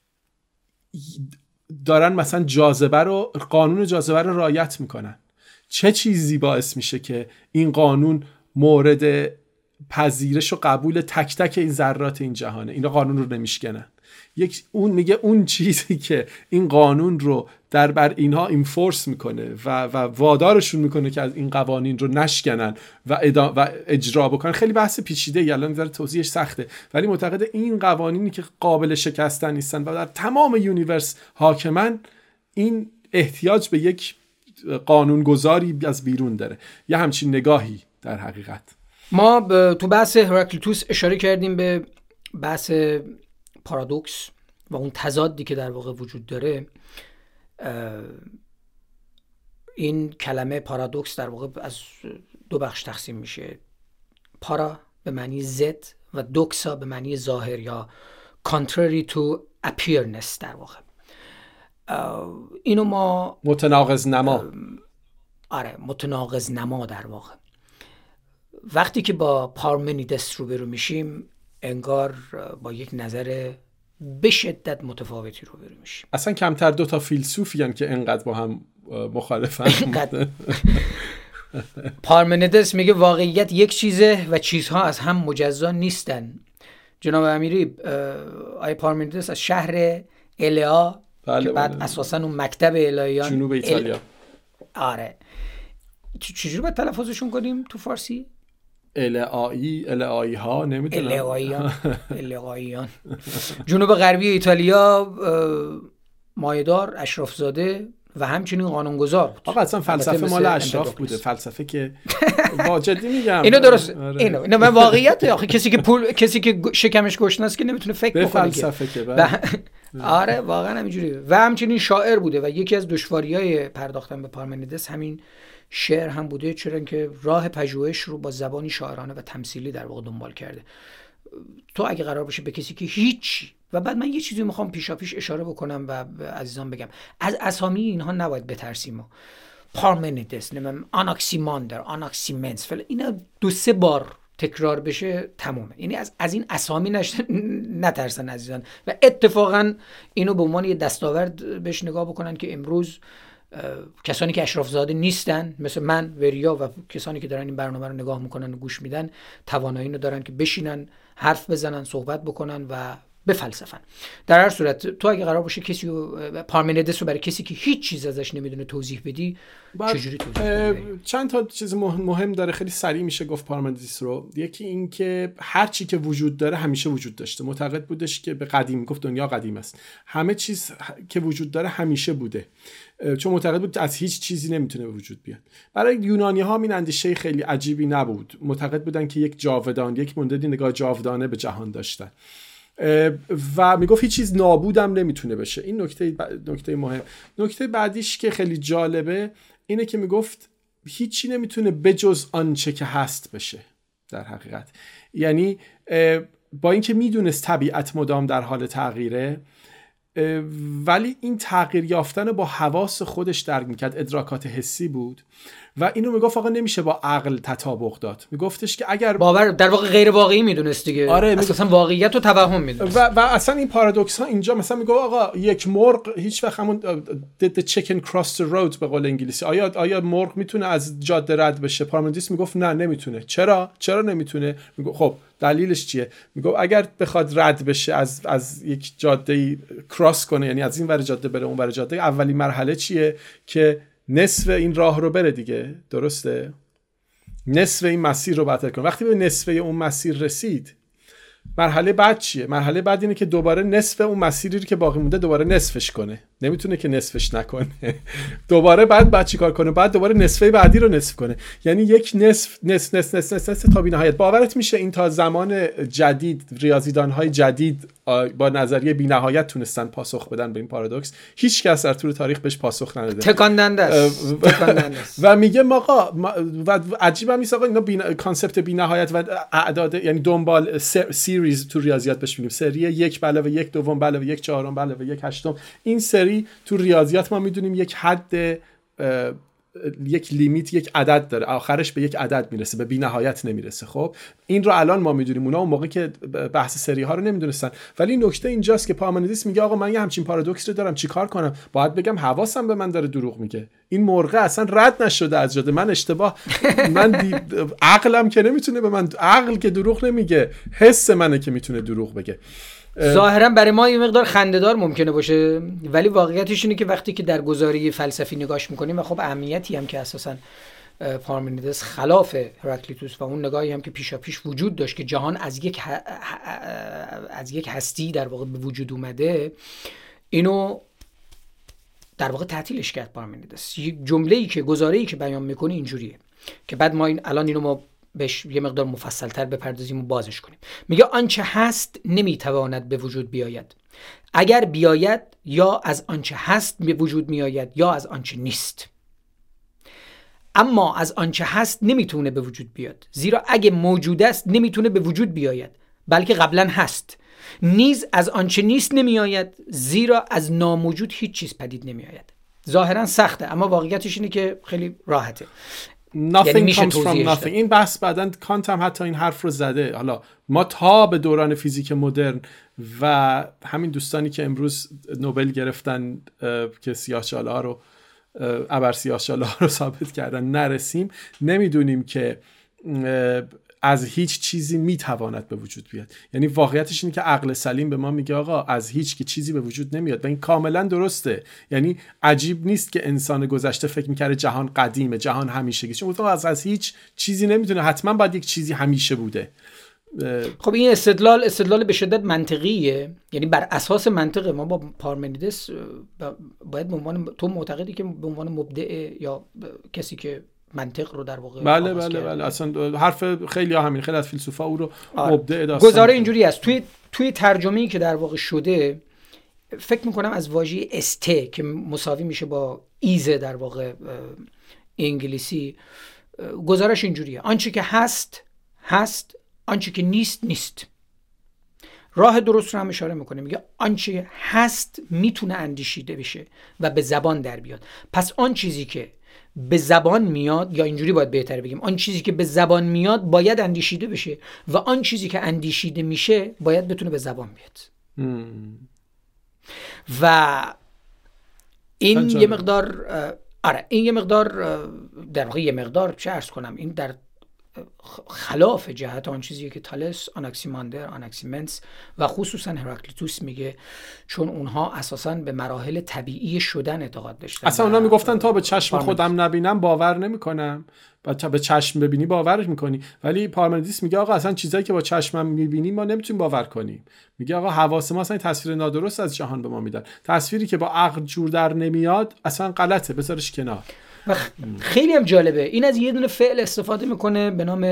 دارن مثلا جاذبه رو، قانون جاذبه رو رعایت میکنن. چه چیزی باعث میشه که این قانون مورد پذیرش و قبول تک تک این ذرات این جهانه؟ اینا قانون رو نمیشکنن. یک اون میگه اون چیزی که این قانون رو در بر اینها اینفورس میکنه و و وادارشون میکنه که از این قوانین رو نشکنن و و اجرا بکنن، خیلی بحث پیچیده ای، الان ذره توضیحش سخته، ولی معتقد این قوانینی که قابل شکستن نیستن و در تمام یونیورس حاکمن، این احتیاج به یک قانونگذاری از بیرون داره. یه همچین نگاهی در حقیقت. ما تو بحث هراکلیتوس اشاره کردیم به بحث پارادوکس و اون تضادی که در واقع وجود داره. این کلمه پارادوکس در واقع از دو بخش تقسیم میشه، پارا به معنی ضد و دوکسا به معنی ظاهر یا contrary to appearance. در واقع اینو ما متناقض نما، آره متناقض نما در واقع وقتی که با پارمنیدس روبرو میشیم انگار با یک نظر به شدت متفاوتی روبرو میشیم. اصلا کمتر دو تا فیلسوفی هستن که انقدر با هم مخالفن. پارمنیدس میگه واقعیت یک چیزه و چیزها از هم مجزا نیستن. جناب امیری، آیه پارمنیدس از شهر الیا بله که بعد بله. اساسا اون مکتب الهیان جنوب ایتالیا ال... آره چجوری باید تلفظشون کنیم تو فارسی؟ الهایی الهایی ها نمیدونم الهاییان الهاییان جنوب غربی ایتالیا، مایه‌دار، اشرافزاده و همچنین قانونگذار بود. آقا اصلا فلسفه مال اشراف بوده، فلسفه که با جدی میگم اینو درست آره. اینو اینو من واقعیت آخه کسی که پول کسی که شکمش گشنه است که نمیتونه فکر بکنه به فلسفه که بعد آره واقعا همینجوری. و همچنین شاعر بوده و یکی از دشواری‌های پرداختن به پارمنیدس همین شعر هم بوده، چرا که راه پژوهش رو با زبانی شاعرانه و تمثیلی در واقع دنبال کرده. تو اگه قرار باشه به کسی که هیچ، و بعد من یه چیزی میخوام پیشا پیش اشاره بکنم و عزیزان بگم، از اسامی اینها نباید بترسیم. پارمنیدس، نمیدونم آناکسیماندر، آناکسیمنس، اینا دو سه بار تکرار بشه تمومه. یعنی از از این اسامی نترسن عزیزان و اتفاقا اینو به عنوان یه دستاورد بهش نگاه بکنن که امروز کسانی که اشراف زاده نیستن مثل من، وریا و کسانی که دارن این برنامه رو نگاه میکنن و گوش میدن توانایی رو دارن که بشینن حرف بزنن، صحبت بکنن و بفلسفن. در هر صورت تو اگه قرار باشه کسی رو پارمنیدس رو برای کسی که هیچ چیز ازش نمیدونه توضیح بدی، چجوری توضیح بدی؟ چند تا چیز مهم داره، خیلی سریع میشه گفت پارمنیدس رو. یکی این که هر چی که وجود داره همیشه وجود داشته. معتقد بودش که به قدیم گفت دنیا قدیم است، همه چیز که وجود داره همیشه بوده، چون معتقد بود از هیچ چیزی نمیتونه به وجود بیاد. برای یونانی ها این اندیشه خیلی عجیبی نبود، معتقد بودن که یک جاودان، یک مدلی نگاه جاودانه به جهان داشتن و میگفت هیچ چیز نابودم نمیتونه بشه. این نکته ب... نکته مهم. نکته بعدیش که خیلی جالبه اینه که میگفت هیچی نمیتونه بجز آنچه که هست بشه در حقیقت. یعنی با اینکه میدونست طبیعت مدام در حال تغییره، ولی این تغییر یافتن با حواس خودش درک میکرد، ادراکات حسی بود و اینو میگفت آقا نمیشه با عقل تطابق داد. میگفتش که اگر باور در واقع غیر واقعی میدونست دیگه. آره اساسا میگو... واقعیت و توهم میدونست و, و اصلا این پارادوکس ها اینجا مثلا میگه آقا یک مرغ هیچ وقت همون the, the chicken crossed the road به قول انگلیسی، آیا آیا مرغ میتونه از جاده رد بشه؟ پارمنیدس میگفت نه نمیتونه. چرا چرا نمیتونه؟ میگه خب دلیلش چیه؟ میگه اگر بخواد رد بشه از از یک جاده کراس کنه، یعنی از این ور جاده بره اون ور جاده، اولین مرحله چیه؟ که نصف این راه رو بره دیگه، درسته؟ نصف این مسیر رو بعد کنه. وقتی به نصف اون مسیر رسید، مرحله بعد چیه؟ مرحله بعد اینه که دوباره نصف اون مسیری رو که باقی مونده دوباره نصفش کنه. نمیتونه که نصفش نکنه. دوباره بعد بعد چیکار کنه؟ بعد دوباره نصفه بعدی رو نصف کنه. یعنی یک نصف نصف نصف نصف نصف, نصف تا بی‌نهایت. باورت میشه این تا زمان جدید ریاضیدان‌های جدید با نظریه بی‌نهایت تونستن پاسخ بدن به این پارادوکس. هیچ کس در طول تاریخ بهش پاسخ نداده. تکان دهنده است. و میگه آقا و عجیبه نیست آقا اینا بینا... کانسپت بی‌نهایت و اعداد، یعنی دنبال سریز تو ریاضیات بهش میگیم، سری یک به علاوه یک دوم به علاوه یک چهارم به علاوه یک هشتم. این سری تو ریاضیات ما میدونیم یک حد، یک لیمیت، یک عدد داره، آخرش به یک عدد میرسه، به بی نهایت نمیرسه. خب این رو الان ما میدونیم، اونا اون موقع که بحث سری ها رو نمیدونستن. ولی نکته اینجاست که پارمنیدس میگه آقا من یه همچین پارادوکس رو دارم، چیکار کنم؟ باید بگم حواسم به من داره دروغ میگه، این مرغ اصلا رد نشده از جاده، من اشتباه، من دی... عقلم که نمیتونه به من، عقل که دروغ نمیگه، حس منه که میتونه دروغ بگه. ظاهرا برای ما یه مقدار خنده‌دار ممکنه باشه، ولی واقعیتش اینه که وقتی که در گزاره فلسفی نگاش میکنیم و خب اهمیتی هم که اساساً پارمنیدس خلاف هراکلیتوس و اون نگاهی هم که پیشا پیش وجود داشت که جهان از یک ه... از یک هستی در واقع به وجود اومده، اینو در واقع تعطیلش کرد پارمنیدس. یک جمله‌ای که گزاره‌ای که بیان میکنه اینجوریه که بعد ما این الان اینو ما بهش یه مقدار مفصل‌تر بپردازیم و بازش کنیم. میگه آنچه هست نمیتواند به وجود بیاید، اگر بیاید یا از آنچه هست به وجود میآید یا از آنچه نیست. اما از آنچه هست نمیتونه به وجود بیاد، زیرا اگه موجود است نمیتونه به وجود بیاید بلکه قبلا هست. نیز از آنچه نیست نمیآید، زیرا از ناموجود هیچ چیز پدید نمیآید. ظاهرا سخته اما واقعیتش اینه که خیلی راحته. Nothing یعنی comes from nothing. این بحث بعدن کانت هم حتی این حرف رو زده. حالا ما تا به دوران فیزیک مدرن و همین دوستانی که امروز نوبل گرفتن که سیاه‌چاله ها رو ابر سیاه‌چاله ها رو ثابت کردن نرسیم، نمیدونیم که از هیچ چیزی میتواند به وجود بیاد. یعنی واقعیتش اینه که عقل سلیم به ما میگه آقا از هیچ که چیزی به وجود نمیاد و این کاملا درسته. یعنی عجیب نیست که انسان گذشته فکر میکرده جهان قدیمه، جهان همیشگی، چون از از هیچ چیزی نمیتونه، حتما باید یک چیزی همیشه بوده. خب این استدلال استدلال به شدت منطقیه، یعنی بر اساس منطقه. ما با پارمنیدس باید به عنوان، تو معتقدی که به عنوان مبدع یا کسی که منطق رو در واقع بله بله بله اصلا حرف خیلی ها همین، خیلی از فیلسوفا او رو مبدع داستان. گزاره اینجوری است توی توی ترجمه‌ای که در واقع شده، فکر میکنم از واژه استه که مساوی میشه با ایزه در واقع انگلیسی، گزارش اینجوریه: آنچه که هست هست، آنچه که نیست نیست. راه درست رو هم اشاره میکنه، میگه آنچه هست میتونه اندیشیده بشه و به زبان در بیاد. پس آن چیزی که به زبان میاد، یا اینجوری باید بهتره بگیم، آن چیزی که به زبان میاد باید اندیشیده بشه و آن چیزی که اندیشیده میشه باید بتونه به زبان بیاد. hmm. و این هنجاره. یه مقدار آره این یه مقدار در واقع یه مقدار چه عرض کنم، این در خلاف جهت آن چیزی که تالس، آناکسیماندر، آناکسیمنس و خصوصا هراکلیتوس میگه، چون اونها اساساً به مراحل طبیعی شدن اعتقاد داشتن. اصلا اونها میگفتن تا به چشم خودم نبینم باور نمیکنم، و تا به چشم ببینی باورش میکنی. ولی پارمنیدس میگه آقا اصلا چیزایی که با چشمم میبینیم ما نمیتونیم باور کنیم. میگه آقا حواس ما اصلا تصویر نادرست از جهان به ما میدن، تصویری که با عقل جور در نمیاد اصلا غلطه، بذارش کنار. و خیلی هم جالبه، این از یه دونه فعل استفاده میکنه به نام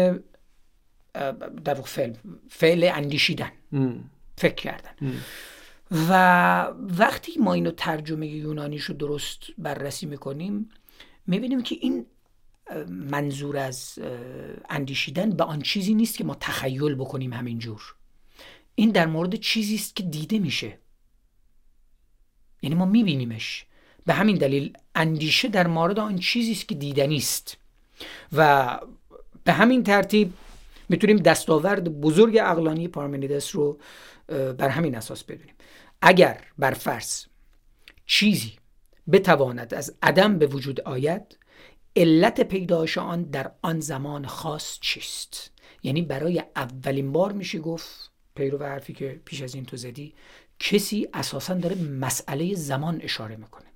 در واقع فعل فعل اندیشیدن، ام. فکر کردن. ام. و وقتی ما اینو ترجمه یونانیشو درست بررسی میکنیم، میبینیم که این منظور از اندیشیدن به آن چیزی نیست که ما تخیل بکنیم همینجور. این در مورد چیزی است که دیده میشه، یعنی ما میبینیمش. به همین دلیل اندیشه در مورد آن چیزی است که دیدنی است و به همین ترتیب میتونیم دستاورد بزرگ عقلانی پارمنیدس رو بر همین اساس بدونیم. اگر بر فرض چیزی بتواند از عدم به وجود آید، علت پیدایش آن در آن زمان خاص چیست؟ یعنی برای اولین بار میشه گفت، پیرو به حرفی که پیش از این تو زدی، کسی اساساً داره مسئله زمان اشاره میکنه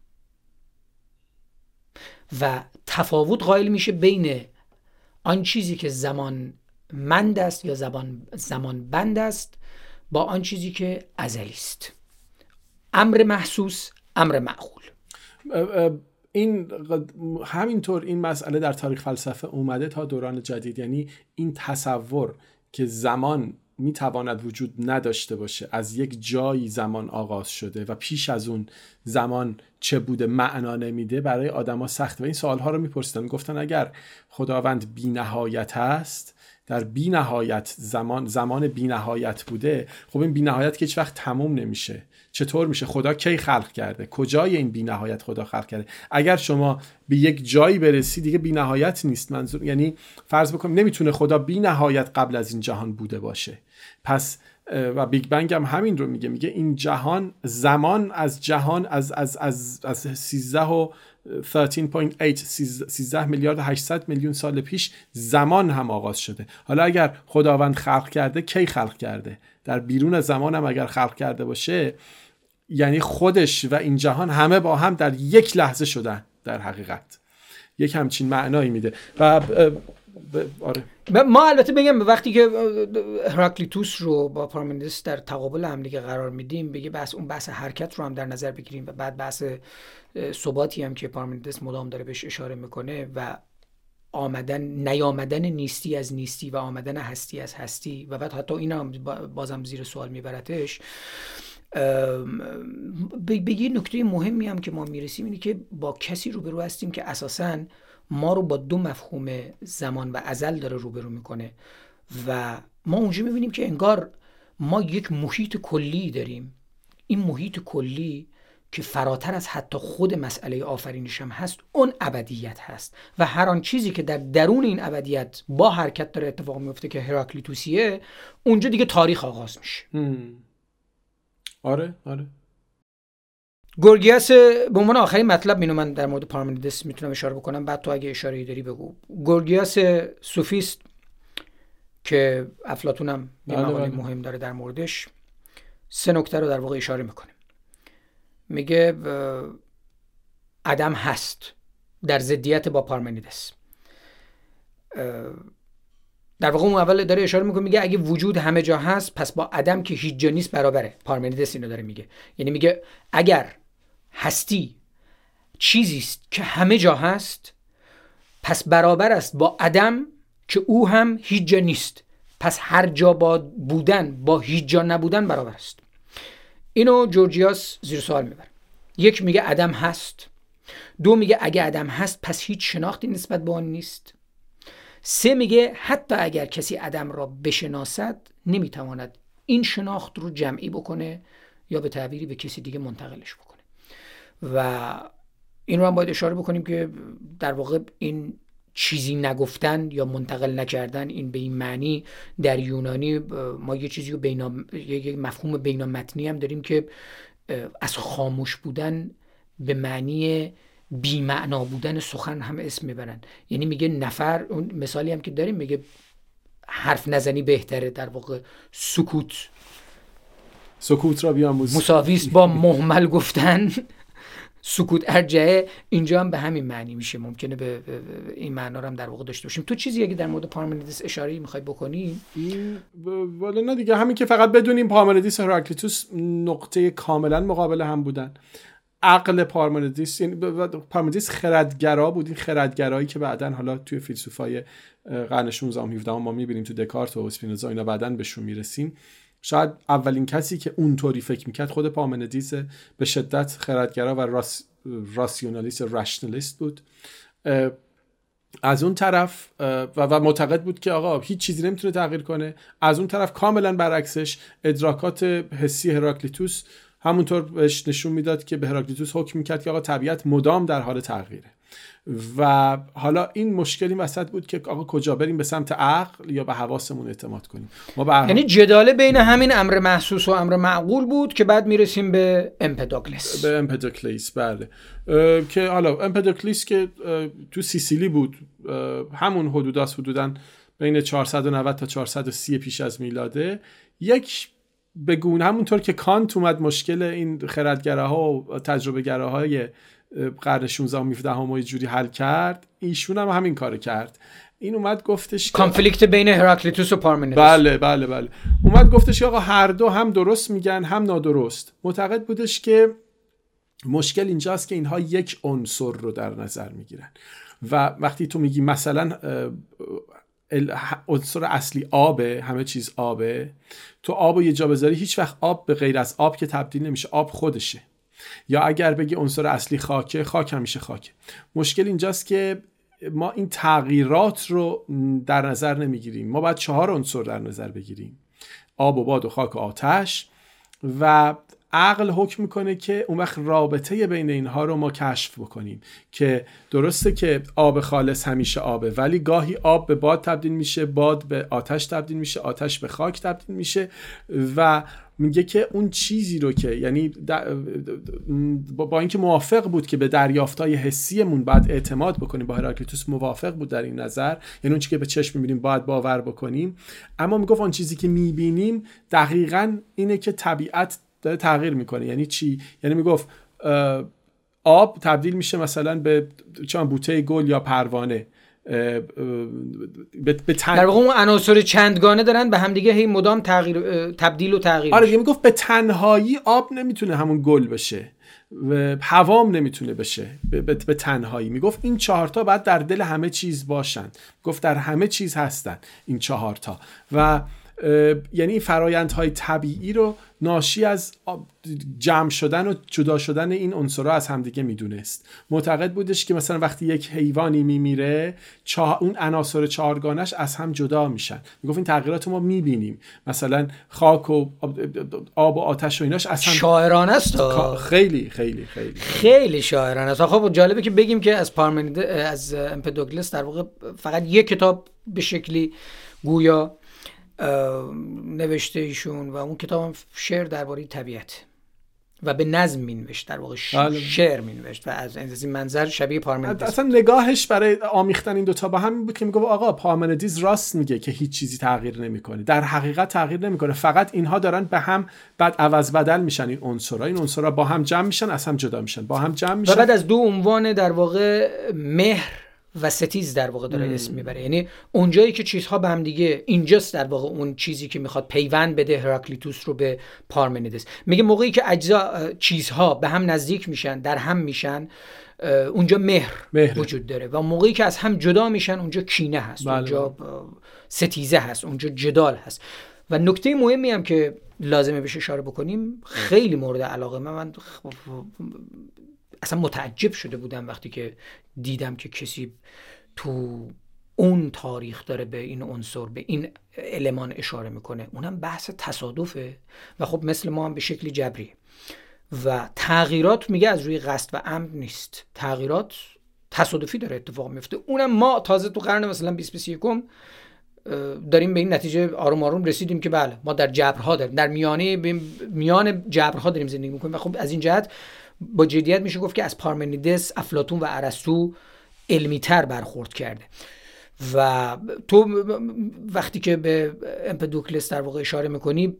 و تفاوت قائل میشه بین آن چیزی که زمان مند است یا زمان زمان بند است با آن چیزی که ازلی است. امر محسوس امر معقول. این همینطور این مسئله در تاریخ فلسفه اومده تا دوران جدید، یعنی این تصور که زمان میتواند وجود نداشته باشه، از یک جایی زمان آغاز شده و پیش از اون زمان چه بوده معنا نمیده، برای آدما سخته و این سوالها رو میپرسیدن. گفتن اگر خداوند بی نهایت هست، در بی نهایت زمان زمان بی نهایت بوده، خب این بی نهایت که هیچ وقت تموم نمیشه، چطور میشه؟ خدا کی خلق کرده؟ کجای این بی نهایت خدا خلق کرده؟ اگر شما به یک جایی برسی دیگه بی نهایت نیست. منظور یعنی فرض بکنیم نمیتونه خدا بی نهایت قبل از این جهان بوده باشه. پس و بیگ بنگ هم همین رو میگه، میگه این جهان، زمان از جهان از از از از سیزده و سیزده و هشت سیزده میلیارد و هشتصد میلیون سال پیش زمان هم آغاز شده. حالا اگر خداوند خلق کرده، کی خلق کرده؟ در بیرون از زمان هم اگر خلق کرده باشه، یعنی خودش و این جهان همه با هم در یک لحظه شدن. در حقیقت یک همچین معنایی میده. و آره ما البته بگم وقتی که هراکلیتوس رو با پارمنیدس در تقابل هم دیگه قرار میدیم، بگه بحث اون بحث حرکت رو هم در نظر بگیریم و بعد بحث ثباتی هم که پارمنیدس مدام داره بهش اشاره میکنه و آمدن نیامدن نیستی از نیستی و آمدن هستی از هستی و بعد حتی اینا هم بازم زیر سوال میبرتش. به یه نکته مهمی هم که ما میرسیم اینه که با کسی روبرو هستیم که اساساً ما رو با دو مفهوم زمان و ازل داره روبرو میکنه و ما اونجا میبینیم که انگار ما یک محیط کلی داریم. این محیط کلی که فراتر از حتی خود مسئله آفرینش هم هست، اون ابدیت هست و هر آن چیزی که در درون این ابدیت با حرکت داره اتفاق میفته که هراکلیتوسیه، اونجا دیگه تاریخ آغاز میشه. آره آره. گورگیاس به عنوان آخرین مطلب اینو من در مورد پارمنیدس میتونم اشاره بکنم، بعد تو اگه اشاره‌ای داری بگو. گورگیاس سوفیست که افلاطون هم یه مقاله مهم داره در موردش، سه نکته رو در واقع اشاره میکنه. میگه عدم هست در ضدیت با پارمنیدس. در واقع اون اول داره اشاره میکنه، میگه اگه وجود همه جا هست پس با عدم که هیچ جا نیست برابره. پارمنیدس اینو داره میگه، یعنی میگه اگر هستی چیزی است که همه جا هست پس برابر است با عدم که او هم هیچ جا نیست، پس هر جا با بودن با هیچ جا نبودن برابر است. اینو جورجیاس زیر سوال میبره. یک میگه عدم هست، دو میگه اگه عدم هست پس هیچ شناختی نسبت به آن نیست، سه میگه حتی اگر کسی عدم را بشناسد نمیتواند این شناخت رو جمعی بکنه یا به تعبیری به کسی دیگه منتقلش بکنه. و این رو هم باید اشاره بکنیم که در واقع این چیزی نگفتن یا منتقل نکردن، این به این معنی در یونانی ما یه چیزی رو بینا یک مفهوم بینامتنی هم داریم که از خاموش بودن به معنی بی معنا بودن سخن هم اسم میبرن. یعنی میگه نفر، اون مثالی هم که داریم میگه حرف نزنی بهتره، در واقع سکوت سکوت را بیاموز مساویست با مهمل گفتن. سکوت ارجعه اینجا هم به همین معنی میشه. ممکنه به این معنا رو هم در واقع داشته باشیم. تو چیزی اگه در مورد پارمنیدس اشاره‌ای میخوای بکنی؟ والا نه دیگه، همین که فقط بدونیم پارمنیدس و هراکلیتوس نقطه کاملا مقابل هم بودن. عقل پارمنیدس، یعنی پارمنیدس خردگرا بود. این خردگرایی که بعدن حالا توی فیلسوفای قرن شانزدهم و هفدهم ما میبینیم، تو دکارت و اسپینوزا اینا بعدن بهشون میرسیم. شاید اولین کسی که اونطوری فکر میکرد خود پارمنیدس، به شدت خردگرا و راس، راسیونالیست، رشنالیست بود. از اون طرف و, و معتقد بود که آقا هیچ چیزی نمیتونه تغییر کنه. از اون طرف کاملا برعکسش ادراکات حسی هراکلیتوس همونطور بهش نشون میداد که به هراکلیتوس حکم میکرد که آقا طبیعت مدام در حال تغییره. و حالا این مشکل این وسط بود که آقا کجا بریم، به سمت عقل یا به حواسمون اعتماد کنیم. ما به یعنی جدال بین همین امر محسوس و امر معقول بود که بعد میرسیم به امپدوکلس. به امپدوکلس بله، که حالا امپدوکلس که تو سیسیلی بود، همون حدوداست، حدوداً بین چهارصد و نود تا چهارصد و سی پیش از میلاده. یک بگون همونطور که کانت اومد مشکل این خردگراها و تجربه گراهای قرن شانزدهم و هفدهم و یه جوری حل کرد، ایشون هم همین کارو کرد. این اومد گفتش کانفلیکت بین هراکلیتوس و پارمنیدس. بله بله بله اومد گفتش که آقا هر دو هم درست میگن هم نادرست. معتقد بودش که مشکل اینجاست که اینها یک عنصر رو در نظر میگیرن و وقتی تو میگی مثلا عنصر اصلی آبه، همه چیز آبه، تو آب رو یه جا بذاری هیچ وقت آب به غیر از آب که تبدیل نمیشه، آب خودشه. یا اگر بگی عنصر اصلی خاکه، خاک همیشه خاکه. مشکل اینجاست که ما این تغییرات رو در نظر نمیگیریم. ما باید چهار عنصر در نظر بگیریم: آب و باد و خاک و آتش، و عقل حکم میکنه که اون وقت رابطه بین اینها رو ما کشف بکنیم که درسته که آب خالص همیشه آبه، ولی گاهی آب به باد تبدیل میشه، باد به آتش تبدیل میشه، آتش به خاک تبدیل میشه. و میگه که اون چیزی رو که یعنی با اینکه موافق بود که به دریافتای حسیمون باید اعتماد بکنیم، با هراکلیتوس موافق بود در این نظر، یعنی اون چیزی که به چشم میبینیم باید باور بکنیم، اما میگفت اون چیزی که میبینیم دقیقاً اینه که طبیعت داره تغییر میکنه. یعنی چی؟ یعنی میگفت آب تبدیل میشه مثلا به چون بوته گل یا پروانه، به تن... در واقع اون عناصر چندگانه دارن به هم دیگه هی مدام تغییر تبدیل و تغییر. آره، میگه میگفت به تنهایی آب نمیتونه همون گل بشه و هوام نمیتونه بشه به, به, به تنهایی. میگفت این چهارتا باید در دل همه چیز باشن. گفت در همه چیز هستن این چهارتا، و یعنی این فرایندهای طبیعی رو ناشی از جمع شدن و جدا شدن این عنصرها از همدیگه میدونست. معتقد بودش که مثلا وقتی یک حیوانی میمیره، چه... اون عناصر چهارگانش از هم جدا میشن. میگفت این تغییرات رو ما میبینیم، مثلا خاک و آب و آتش و ایناش از هم. شاعرانه است. خیلی خیلی خیلی خیلی شاعرانه است. خب جالبه که بگیم که از پارمنیدس، از امپدوکلس در واقع فقط یک کتاب به شکلی گویا نوشته ایشون، و اون کتاب هم شعر درباره طبیعت و به نظم مینوشت، در واقع شعر مینوشت و از این منظر شبیه پارمنیدس. اصلا نگاهش برای آمیختن این دوتا با هم بود که میگه آقا پارمنیدس راست میگه که هیچ چیزی تغییر نمیکنه، در حقیقت تغییر نمیکنه، فقط اینها دارن به هم بعد عوض بدل میشن. این عنصرها این عنصرها با هم جمع میشن، از هم جدا میشن، با هم جمع میشن، و بعد از دو عنوان در واقع مهر و ستیز در واقع داره اسم میبره. یعنی اونجایی که چیزها به هم دیگه، اینجاست در واقع اون چیزی که میخواد پیوند بده هراکلیتوس رو به پارمنیدس. میگه موقعی که اجزا چیزها به هم نزدیک میشن، در هم میشن، اونجا مهر مهره. وجود داره، و موقعی که از هم جدا میشن اونجا کینه هست. بله. اونجا ستیزه هست، اونجا جدال هست. و نکته مهمی هم که لازمه بهش اشاره بکنیم، خیلی مورد علاقه من, من اصلا متعجب شده بودم وقتی که دیدم که کسی تو اون تاریخ داره به این عنصر، به این المان اشاره میکنه. اونم بحث تصادفه و خب مثل ما هم به شکل جبری، و تغییرات میگه از روی قصد و عمد نیست، تغییرات تصادفی داره اتفاق میفته. اونم ما تازه تو قرن مثلا بیست بیست و یک داریم به این نتیجه آروم آروم رسیدیم که بله ما در جبرها داریم، در میانه میان جبرها داریم زندگی میکنیم. و خب از این جهت با جدیت میشه گفت که از پارمنیدس افلاطون و ارسطو علمی تر برخورد کرده. و تو وقتی که به امپدوکلس در واقع اشاره میکنی،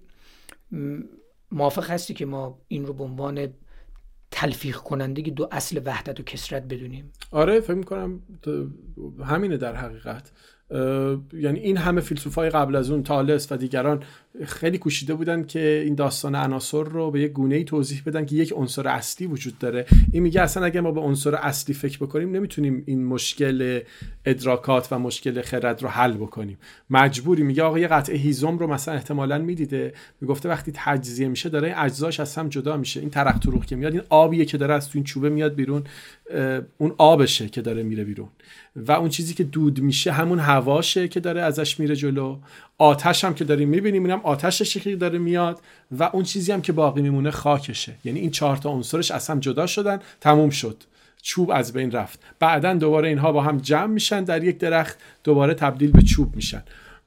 موافق هستی که ما این رو به عنوان تلفیق کننده دو اصل وحدت و کثرت بدونیم؟ آره، فکر میکنم همینه در حقیقت. یعنی این همه فیلسوفای قبل از اون، تالس و دیگران، خیلی کوشیده بودن که این داستان عناصر رو به یک گونه‌ای توضیح بدن که یک عنصر اصلی وجود داره. این میگه اصلا اگه ما به عنصر اصلی فکر بکنیم نمیتونیم این مشکل ادراکات و مشکل خرد رو حل بکنیم، مجبوری. میگه آقا یه قطعه هیزم رو مثلا احتمالاً میدیده، میگفته وقتی تجزیه میشه داره اجزاش از هم جدا میشه. این ترق تروق که میاد، این آبیه که داره از تو این چوبه میاد بیرون، اون آبشه که داره میره بیرون، و اون چیزی که دود میشه همون هواشه که داره ازش میره جلو، آتش هم که داریم میبینیم اینم آتششه که داره میاد، و اون چیزی هم که باقی میمونه خاکشه. یعنی این چهار تا عنصرش از هم جدا شدن، تموم شد، چوب از بین رفت. بعدن دوباره اینها با هم جمع میشن در یک درخت، دوباره تبدیل به چوب میشن.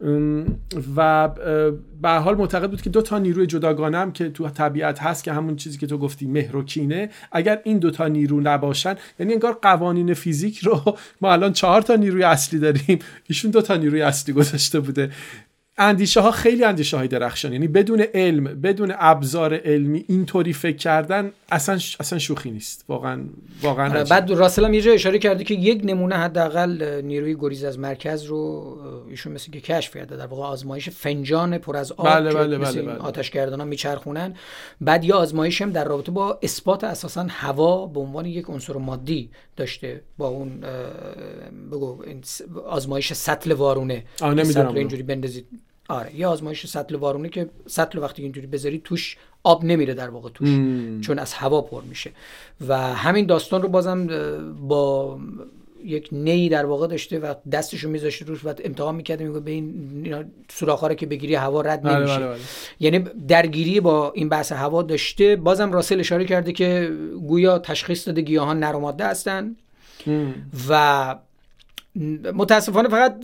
و به هر حال معتقد بود که دو تا نیروی جداگانه هم که تو طبیعت هست، که همون چیزی که تو گفتی مهر و کینه، اگر این دو تا نیرو نباشن، یعنی انگار قوانین فیزیک رو ما الان چهار تا نیروی اصلی داریم، ایشون دو تا نیروی اصلی گذاشته بوده. اندیشه ها خیلی اندیشه های درخشان، یعنی بدون علم، بدون ابزار علمی اینطوری فکر کردن اصلا اصلا شوخی نیست واقعا واقعا. بعد راسل هم یه جا اشاره کرده که یک نمونه حداقل نیروی گریز از مرکز رو ایشون مثل که کشف کرده، در واقع آزمایش فنجان پر از آب بله که بله مثل بله بله. آتشگردانا میچرخونن. بعد یه آزمایش هم در رابطه با اثبات اساسا هوا به عنوان یک عنصر مادی داشته با اون بگو آزمایش سطل وارونه. نمیدونم اینجوری بندازید، آره یه آزمایش سطل وارونه که سطل وقتی اینجوری بذاری توش آب نمیره در واقع توش مم. چون از هوا پر میشه. و همین داستان رو بازم با یک نی در واقع داشته و دستشو میذاشته روش و امتحان میکرده، میگه به این سوراخ‌ها رو که بگیری هوا رد نمیشه. بله بله بله. یعنی درگیری با این بحث هوا داشته. بازم راسل اشاره کرده که گویا تشخیص داده گیاهان نر و ماده هستن مم. و متاسفانه فقط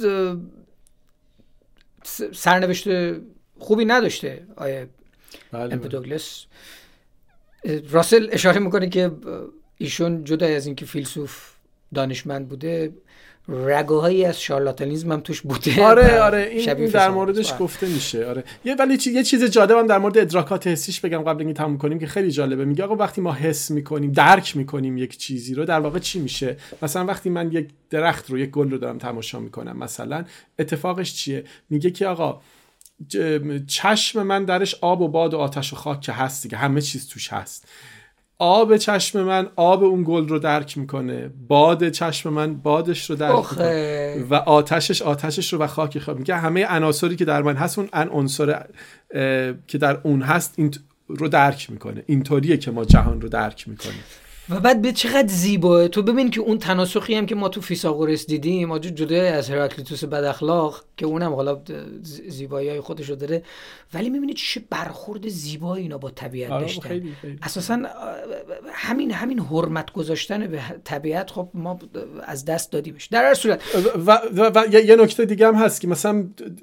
سرنوشت خوبی نداشته آیه بله امپدوکلس. راسل اشاره میکنه که ایشون جدا از اینکه فیلسوف دانشمند بوده، رگوهایی از شارلاتانیسم هم توش بوده. آره آره این, این در موردش آره. گفته میشه. آره یه ولی چی... یه چیز جالبم در مورد ادراکات حسیش بگم قبل اینکه تموم کنیم که خیلی جالبه. میگه آقا وقتی ما حس میکنیم، درک میکنیم یک چیزی رو، در واقع چی میشه؟ مثلا وقتی من یک درخت رو، یک گل رو دارم تماشا میکنم، مثلا اتفاقش چیه؟ میگه که آقا چشم من درش آب و باد و آتش و خاک که هست دیگه، همه چیز توش هست. آب چشم من آب اون گل رو درک میکنه، باد چشم من بادش رو درک میکنه و آتشش آتشش رو و خاک خاک. میگه همه عناصری که در من هست اون ان عنصر که در اون هست این رو درک میکنه. اینطوریه که ما جهان رو درک میکنیم. و بعد به چقدر زیباه تو ببین که اون تناسخی هم که ما تو فیثاغورس دیدیم، ما جدا از هراکلیتوس بد اخلاق که اونم حالا زیبایی‌های خودش رو داره، ولی می‌بینید چه برخورد زیبایی اینا با طبیعت داشتن. خیلی خیلی. اساساً همین همین حرمت گذاشتن به طبیعت خب ما از دست دادیمش. در هر صورت و, و, و, و یه نکته دیگه هم هست که مثلا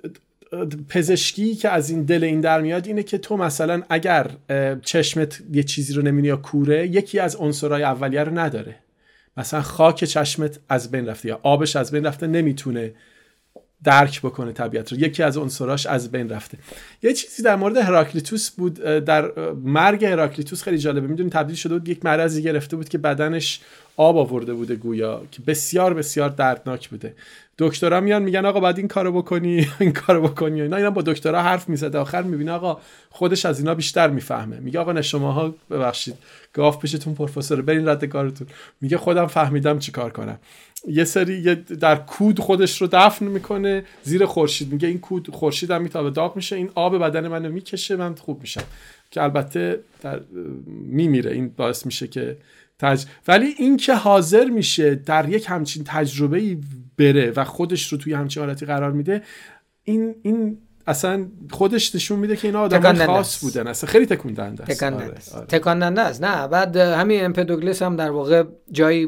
پزشکی که از این دل این در میاد اینه که تو مثلا اگر چشمت یه چیزی رو نمی‌بینی یا کوره، یکی از عنصرهای اولیه رو نداره، مثلا خاک چشمت از بین رفته یا آبش از بین رفته، نمیتونه درک بکنه طبیعت رو، یکی از عنصراش از بین رفته. یه چیزی در مورد هراکلیتوس بود، در مرگ هراکلیتوس خیلی جالبه. میدونی تبدیل شده بود، یک مرضی گرفته بود که بدنش آب آورده بوده گویا، که بسیار بسیار دردناک بوده. دکترها میان میگن آقا بعد این کارو بکنی این کارو بکنی اینا اینا با دکترها حرف میزده، آخر میبینه آقا خودش از اینا بیشتر میفهمه. میگه آقا نه شماها ببخشید گاف پیشتون پروفسور، برین رد کارتون. میگه خودم فهمیدم چی کار کنم. یه سری در کود خودش رو دفن میکنه زیر خورشید، میگه این کود خورشیدم میتابه داغ میشه، این آب بدن منو میکشه، من خوب میشم. که البته در میمیره، این باعث میشه که تج... ولی این که حاضر میشه در یک همچین تجربه‌ای بره و خودش رو توی همچین حالتی قرار میده، این این اصلا خودش نشون میده که اینا آدمای خاص بودن، اصلا خیلی تکون دهنده است. تکان دهنده است. آره. تکان دهنده است. نه بعد همین امپدوکلس هم در واقع جایی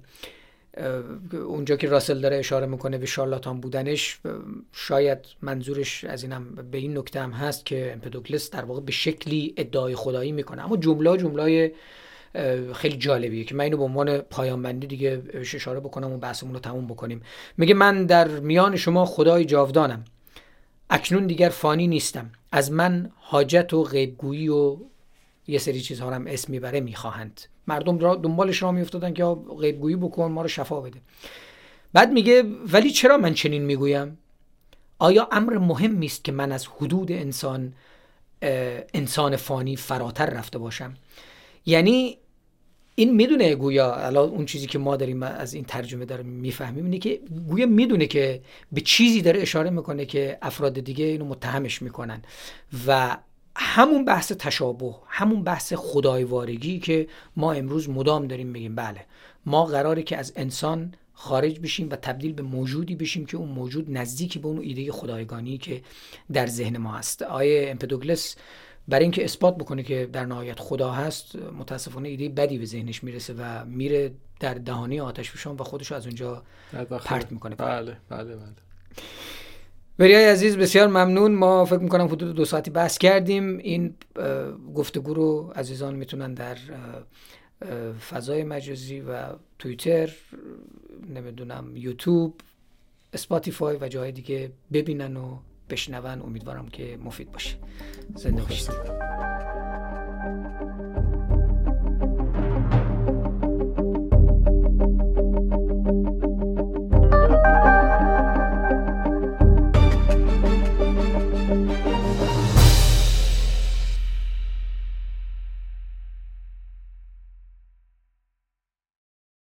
اونجا که راسل داره اشاره میکنه به شارلاتان بودنش، شاید منظورش از اینم به این نکته هم هست که امپدوکلس در واقع به شکلی ادعای خدایی میکنه، اما جمله جمله خیلی جالبیه که من اینو به عنوان پایان بندی دیگه اشاره بکنم و بحثمون رو تموم بکنیم. میگه من در میان شما خدای جاودانم، اکنون دیگر فانی نیستم، از من حاجت و غیبگویی و یه سری چیزها رو هم اسم میبره میخواهند. مردم را دنبالش را میافتادن که غیبگویی بکن ما رو شفا بده. بعد میگه ولی چرا من چنین میگویم؟ آیا امر مهمی است که من از حدود انسان انسان فانی فراتر رفته باشم؟ یعنی این میدونه گویا الان اون چیزی که ما داریم از این ترجمه داریم میفهمیم اینه که گویا میدونه که به چیزی داره اشاره میکنه که افراد دیگه اینو متهمش میکنن و همون بحث تشابه، همون بحث خدایوارگی که ما امروز مدام داریم میگیم بله ما قراره که از انسان خارج بشیم و تبدیل به موجودی بشیم که اون موجود نزدیکی به اون ایده خدایگانی که در ذهن ما هست. آیه امپدوکلس برای اینکه اثبات بکنه که در نهایت خدا هست، متاسفانه ایده بدی به ذهنش میرسه و میره در دهانه آتشفشان و خودشو از اونجا پرت میکنه. بله بله بله. بریای عزیز بسیار ممنون. ما فکر میکنم حدود دو ساعتی بحث کردیم. این گفتگو رو عزیزان میتونن در فضای مجازی و توییتر، نمیدونم یوتیوب، اسپاتیفای و جای دیگه ببینن و بشنون. امیدوارم که مفید باشه. زنده باشید.